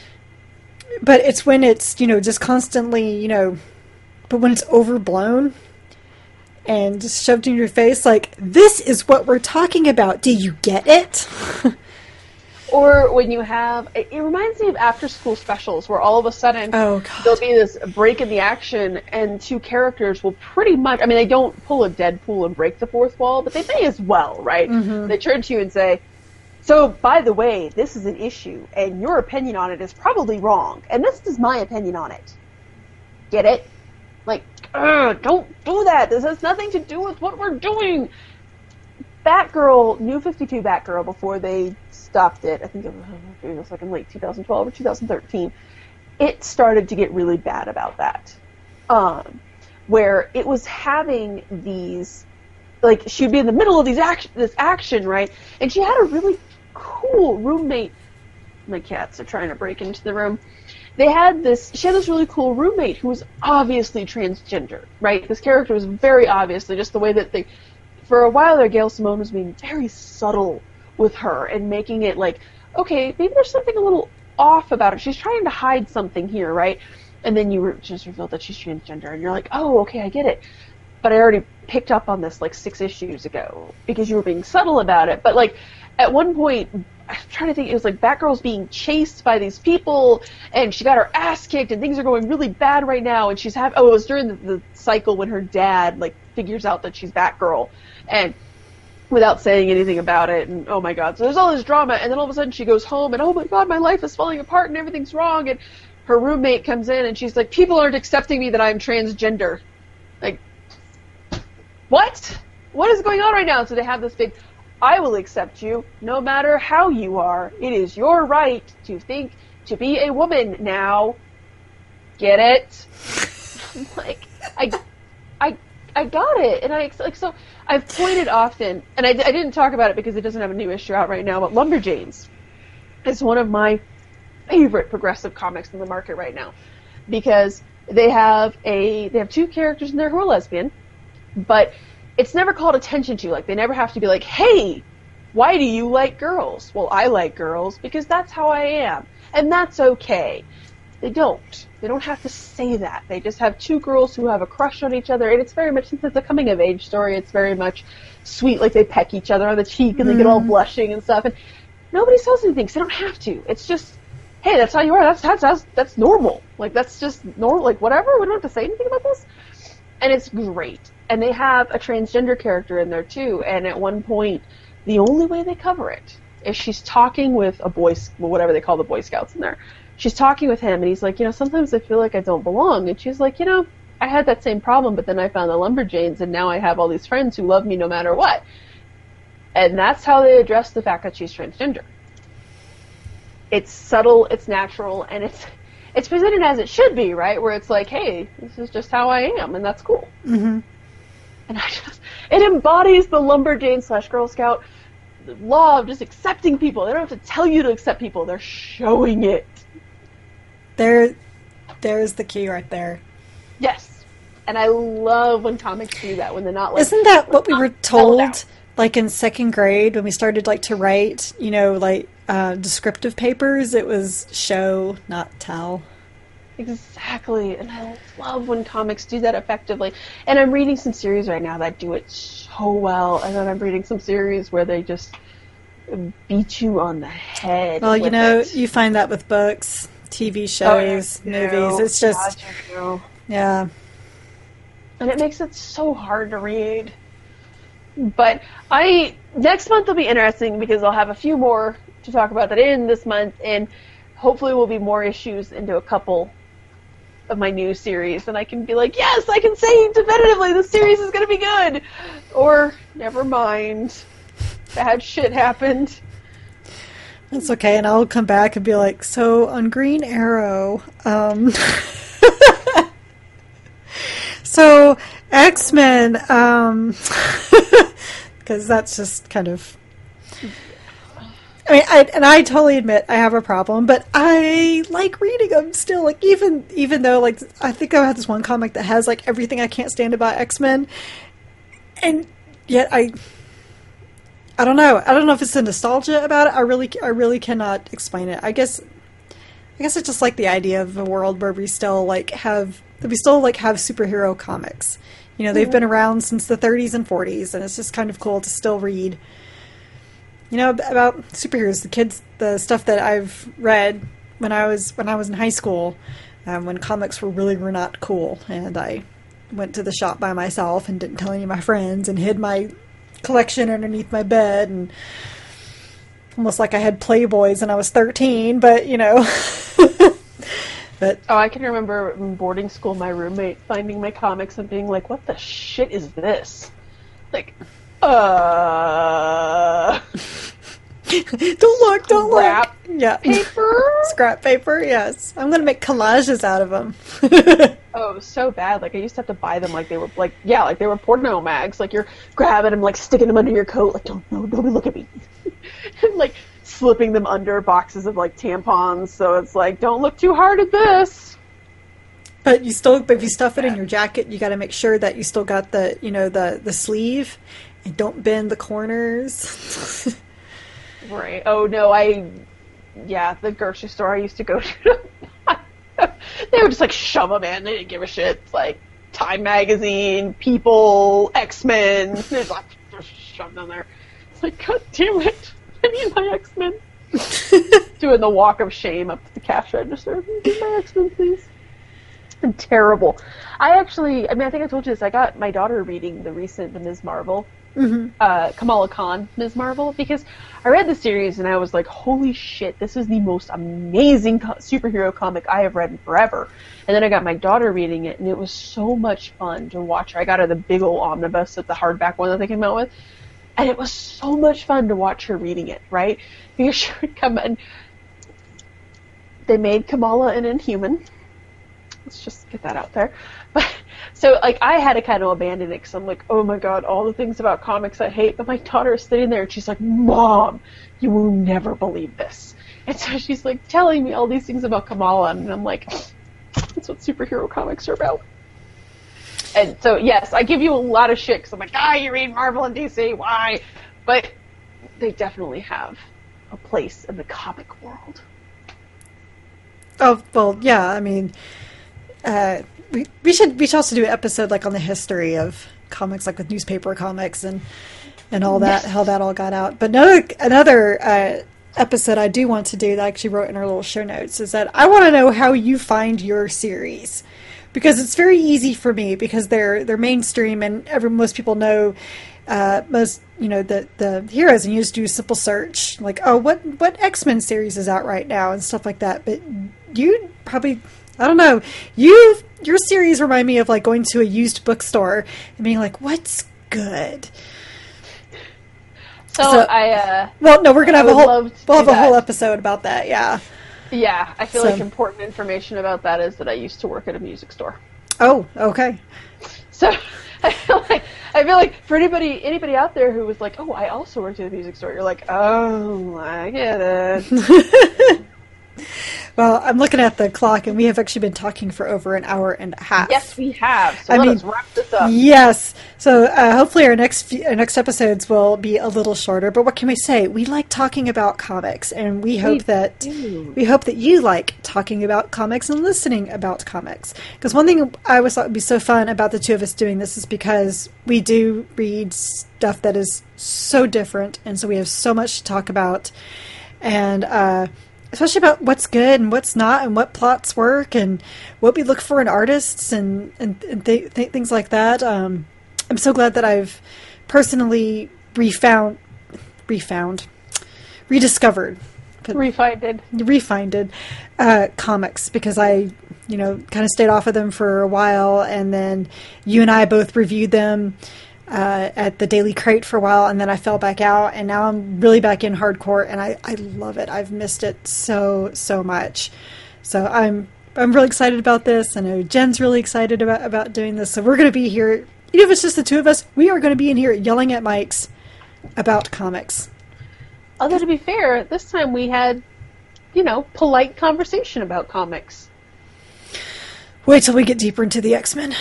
but it's when it's, you know, just constantly, you know, but when it's overblown and just shoved in your face, like, this is what we're talking about. Do you get it? Or when you have, it, it reminds me of after-school specials, where all of a sudden oh, God. there'll be this break in the action, and two characters will pretty much, I mean, they don't pull a Deadpool and break the fourth wall, but they may as well, right? Mm-hmm. They turn to you and say, so, by the way, this is an issue, and your opinion on it is probably wrong, and this is my opinion on it. Get it? Like, don't do that. This has nothing to do with what we're doing. Batgirl, New fifty-two Batgirl, before they stopped it, I think it was, it was like in late two thousand twelve or two thousand thirteen, it started to get really bad about that. Um, where it was having these, like, she'd be in the middle of these action, this action, right? And she had a really cool roommate. My cats are trying to break into the room. They had this, she had this really cool roommate who was obviously transgender, right? This character was very obviously, just the way that they, for a while there, Gail Simone was being very subtle with her and making it like, okay, maybe there's something a little off about her. She's trying to hide something here, right? And then you re- just reveal that she's transgender, and you're like, oh, okay, I get it. But I already picked up on this like six issues ago because you were being subtle about it. But like at one point, I'm trying to think, it was like Batgirl's being chased by these people, and she got her ass kicked, and things are going really bad right now. And she's having, oh, it was during the, the cycle when her dad like figures out that she's Batgirl, and without saying anything about it, and oh my god, so there's all this drama, and then all of a sudden she goes home, and oh my god, my life is falling apart, and everything's wrong, and her roommate comes in, and she's like, people aren't accepting me that I'm transgender. Like, what? What is going on right now? So they have this big I will accept you no matter how you are. It is your right to think to be a woman now. Get it? like, I, I, I got it. And I, like, so I've pointed often, and I, I didn't talk about it because it doesn't have a new issue out right now, but Lumberjanes is one of my favorite progressive comics in the market right now. Because they have a, they have two characters in there who are lesbian, but it's never called attention to. Like, they never have to be like, hey, why do you like girls? Well, I like girls because that's how I am. And that's okay. They don't. They don't have to say that. They just have two girls who have a crush on each other, and it's very much, since it's a coming-of-age story, it's very much sweet, like they peck each other on the cheek and mm. they get all blushing and stuff, and nobody says anything, because they don't have to. It's just, hey, that's how you are. That's, that's, that's, that's normal. Like, that's just normal. Like, whatever. We don't have to say anything about this. And it's great. And they have a transgender character in there, too, and at one point, the only way they cover it is she's talking with a boy, well, whatever they call the Boy Scouts in there. She's talking with him, and he's like, you know, sometimes I feel like I don't belong. And she's like, you know, I had that same problem, but then I found the Lumberjanes, and now I have all these friends who love me no matter what. And that's how they address the fact that she's transgender. It's subtle, it's natural, and it's it's presented as it should be, right? Where it's like, hey, this is just how I am, and that's cool. Mm-hmm. And I just, it embodies the Lumberjane slash Girl Scout law of just accepting people. They don't have to tell you to accept people. They're showing it. There, there's the key right there. Yes. And I love when comics do that, when they're not like... Isn't that what we were told, like, in second grade, when we started, like, to write, you know, like, uh, descriptive papers? It was show, not tell. Exactly. And I love when comics do that effectively. And I'm reading some series right now that do it so well. And then I'm reading some series where they just beat you on the head. Well, you know, it. you find that with books, T V shows, oh, yeah, movies. It's just, yeah. And it makes it so hard to read. But I next month will be interesting because I'll have a few more to talk about that in this month, and hopefully will be more issues into a couple of my new series, and I can be like, yes, I can say definitively the series is going to be good, or never mind, bad shit happened. That's okay, and I'll come back and be like, so on Green Arrow, um, so X-Men, um, because that's just kind of, I mean, I, and I totally admit I have a problem, but I like reading them still, like, even, even though, like, I think I have this one comic that has, like, everything I can't stand about X-Men, and yet I... I don't know. I don't know if it's the nostalgia about it. I really, I really cannot explain it. I guess, I guess I just like the idea of a world where we still like have, we still like have superhero comics. You know, they've mm-hmm. been around since the thirties and forties, and it's just kind of cool to still read. You know, about superheroes. The kids, the stuff that I've read when I was when I was in high school, um, when comics were really were not cool, and I went to the shop by myself and didn't tell any of my friends and hid my collection underneath my bed, and almost like I had Playboys and I was thirteen, but you know. But oh, I can remember in boarding school my roommate finding my comics and being like, what the shit is this? Like, uh don't look, don't scrap look. Yeah. Paper? Scrap paper, yes. I'm gonna make collages out of them. Oh, so bad. Like, I used to have to buy them like they were, like, yeah, like they were porno mags. Like, you're grabbing them, like, sticking them under your coat. Like, don't, no, nobody look at me. And, like, slipping them under boxes of, like, tampons. So it's like, don't look too hard at this. But you still, but if you stuff it in your jacket, you got to make sure that you still got the, you know, the, the sleeve. And don't bend the corners. Right. Oh, no, I, yeah, the grocery store I used to go to, they would just, like, shove them in. They didn't give a shit. It's like Time Magazine, People, X-Men. They just, like, just shove them there. It's like, God damn it. I need my X-Men. Doing the walk of shame up to the cash register. Give my X-Men, please. It's been terrible. I actually, I mean, I think I told you this. I got my daughter reading the recent The Miz Marvel. Mm-hmm. Uh, Kamala Khan, Miz Marvel, because I read the series and I was like, holy shit, this is the most amazing co- superhero comic I have read in forever. And then I got my daughter reading it, and it was so much fun to watch her. I got her the big old omnibus, of the hardback one that they came out with. And it was so much fun to watch her reading it, right? Because she would come in. They made Kamala an Inhuman. Let's just get that out there. But so, like, I had to kind of abandon it because I'm like, oh my god, all the things about comics I hate. But my daughter is sitting there and she's like, Mom, you will never believe this. And so she's like telling me all these things about Kamala, and I'm like, that's what superhero comics are about. And so, yes, I give you a lot of shit because I'm like, ah, you read Marvel and D C, why? But they definitely have a place in the comic world. Oh, well, yeah, I mean, uh, we, we should we should also do an episode, like, on the history of comics, like with newspaper comics and and all that, yes. How that all got out. But another, another uh, episode I do want to do that I actually wrote in our little show notes is that I want to know how you find your series. Because it's very easy for me because they're they're mainstream and every most people know uh, most you know the the heroes, and you just do a simple search like, oh, what what X-Men series is out right now and stuff like that. But you probably, I don't know, you your series remind me of like going to a used bookstore and being like, what's good. So, so I uh, well no we're gonna have I a whole we'll have that. a whole episode about that. Yeah. Yeah, I feel so. like important information about that is that I used to work at a music store. Oh, okay. So I feel like I feel like for anybody anybody out there who was like, oh, I also worked at a music store, you're like, oh, I get it. Well, I'm looking at the clock, and we have actually been talking for over an hour and a half. Yes, we have. So I let mean, us wrap this up. Yes. So uh, hopefully our next few, our next episodes will be a little shorter. But what can we say? We like talking about comics, and we hope we that do. we hope that you like talking about comics and listening about comics. Because one thing I always thought would be so fun about the two of us doing this is because we do read stuff that is so different, and so we have so much to talk about, and. Uh, Especially about what's good and what's not, and what plots work, and what we look for in artists, and and, and th- th- things like that. Um, I'm so glad that I've personally refound, refound, rediscovered, refinded, refinded uh, comics because I, you know, kind of stayed off of them for a while, and then you and I both reviewed them. Uh, at the Daily Crate for a while, and then I fell back out, and now I'm really back in hardcore, and I, I love it. I've missed it so, so much. So I'm I'm really excited about this. I know Jen's really excited about, about doing this. So we're going to be here, even if it's just the two of us, we are going to be in here yelling at mics about comics. Although, to be fair, this time we had, you know, polite conversation about comics. Wait till we get deeper into the X-Men.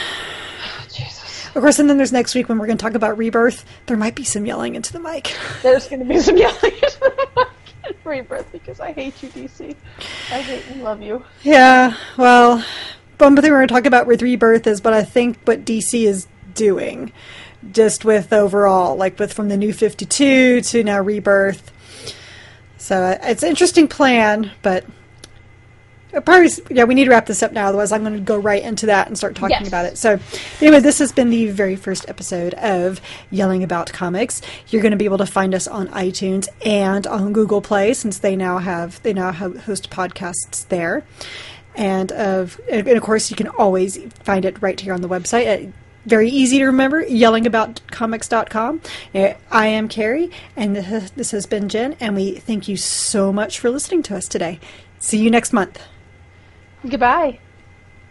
Of course, and then there's next week when we're going to talk about Rebirth. There might be some yelling into the mic. There's going to be some yelling into the mic in Rebirth because I hate you, D C. I hate and love you. Yeah, well, one thing we're going to talk about with Rebirth is what I think what D C is doing, just with overall, like with from the New fifty-two to now Rebirth. So it's an interesting plan, but... Probably, yeah, we need to wrap this up now, otherwise I'm going to go right into that and start talking yes. about it. So, anyway, this has been the very first episode of Yelling About Comics. You're going to be able to find us on iTunes and on Google Play, since they now have they now have host podcasts there. And of and of course, you can always find it right here on the website. At, very easy to remember, yelling about comics dot com. I am Carrie, and this has been Jen, and we thank you so much for listening to us today. See you next month. Goodbye.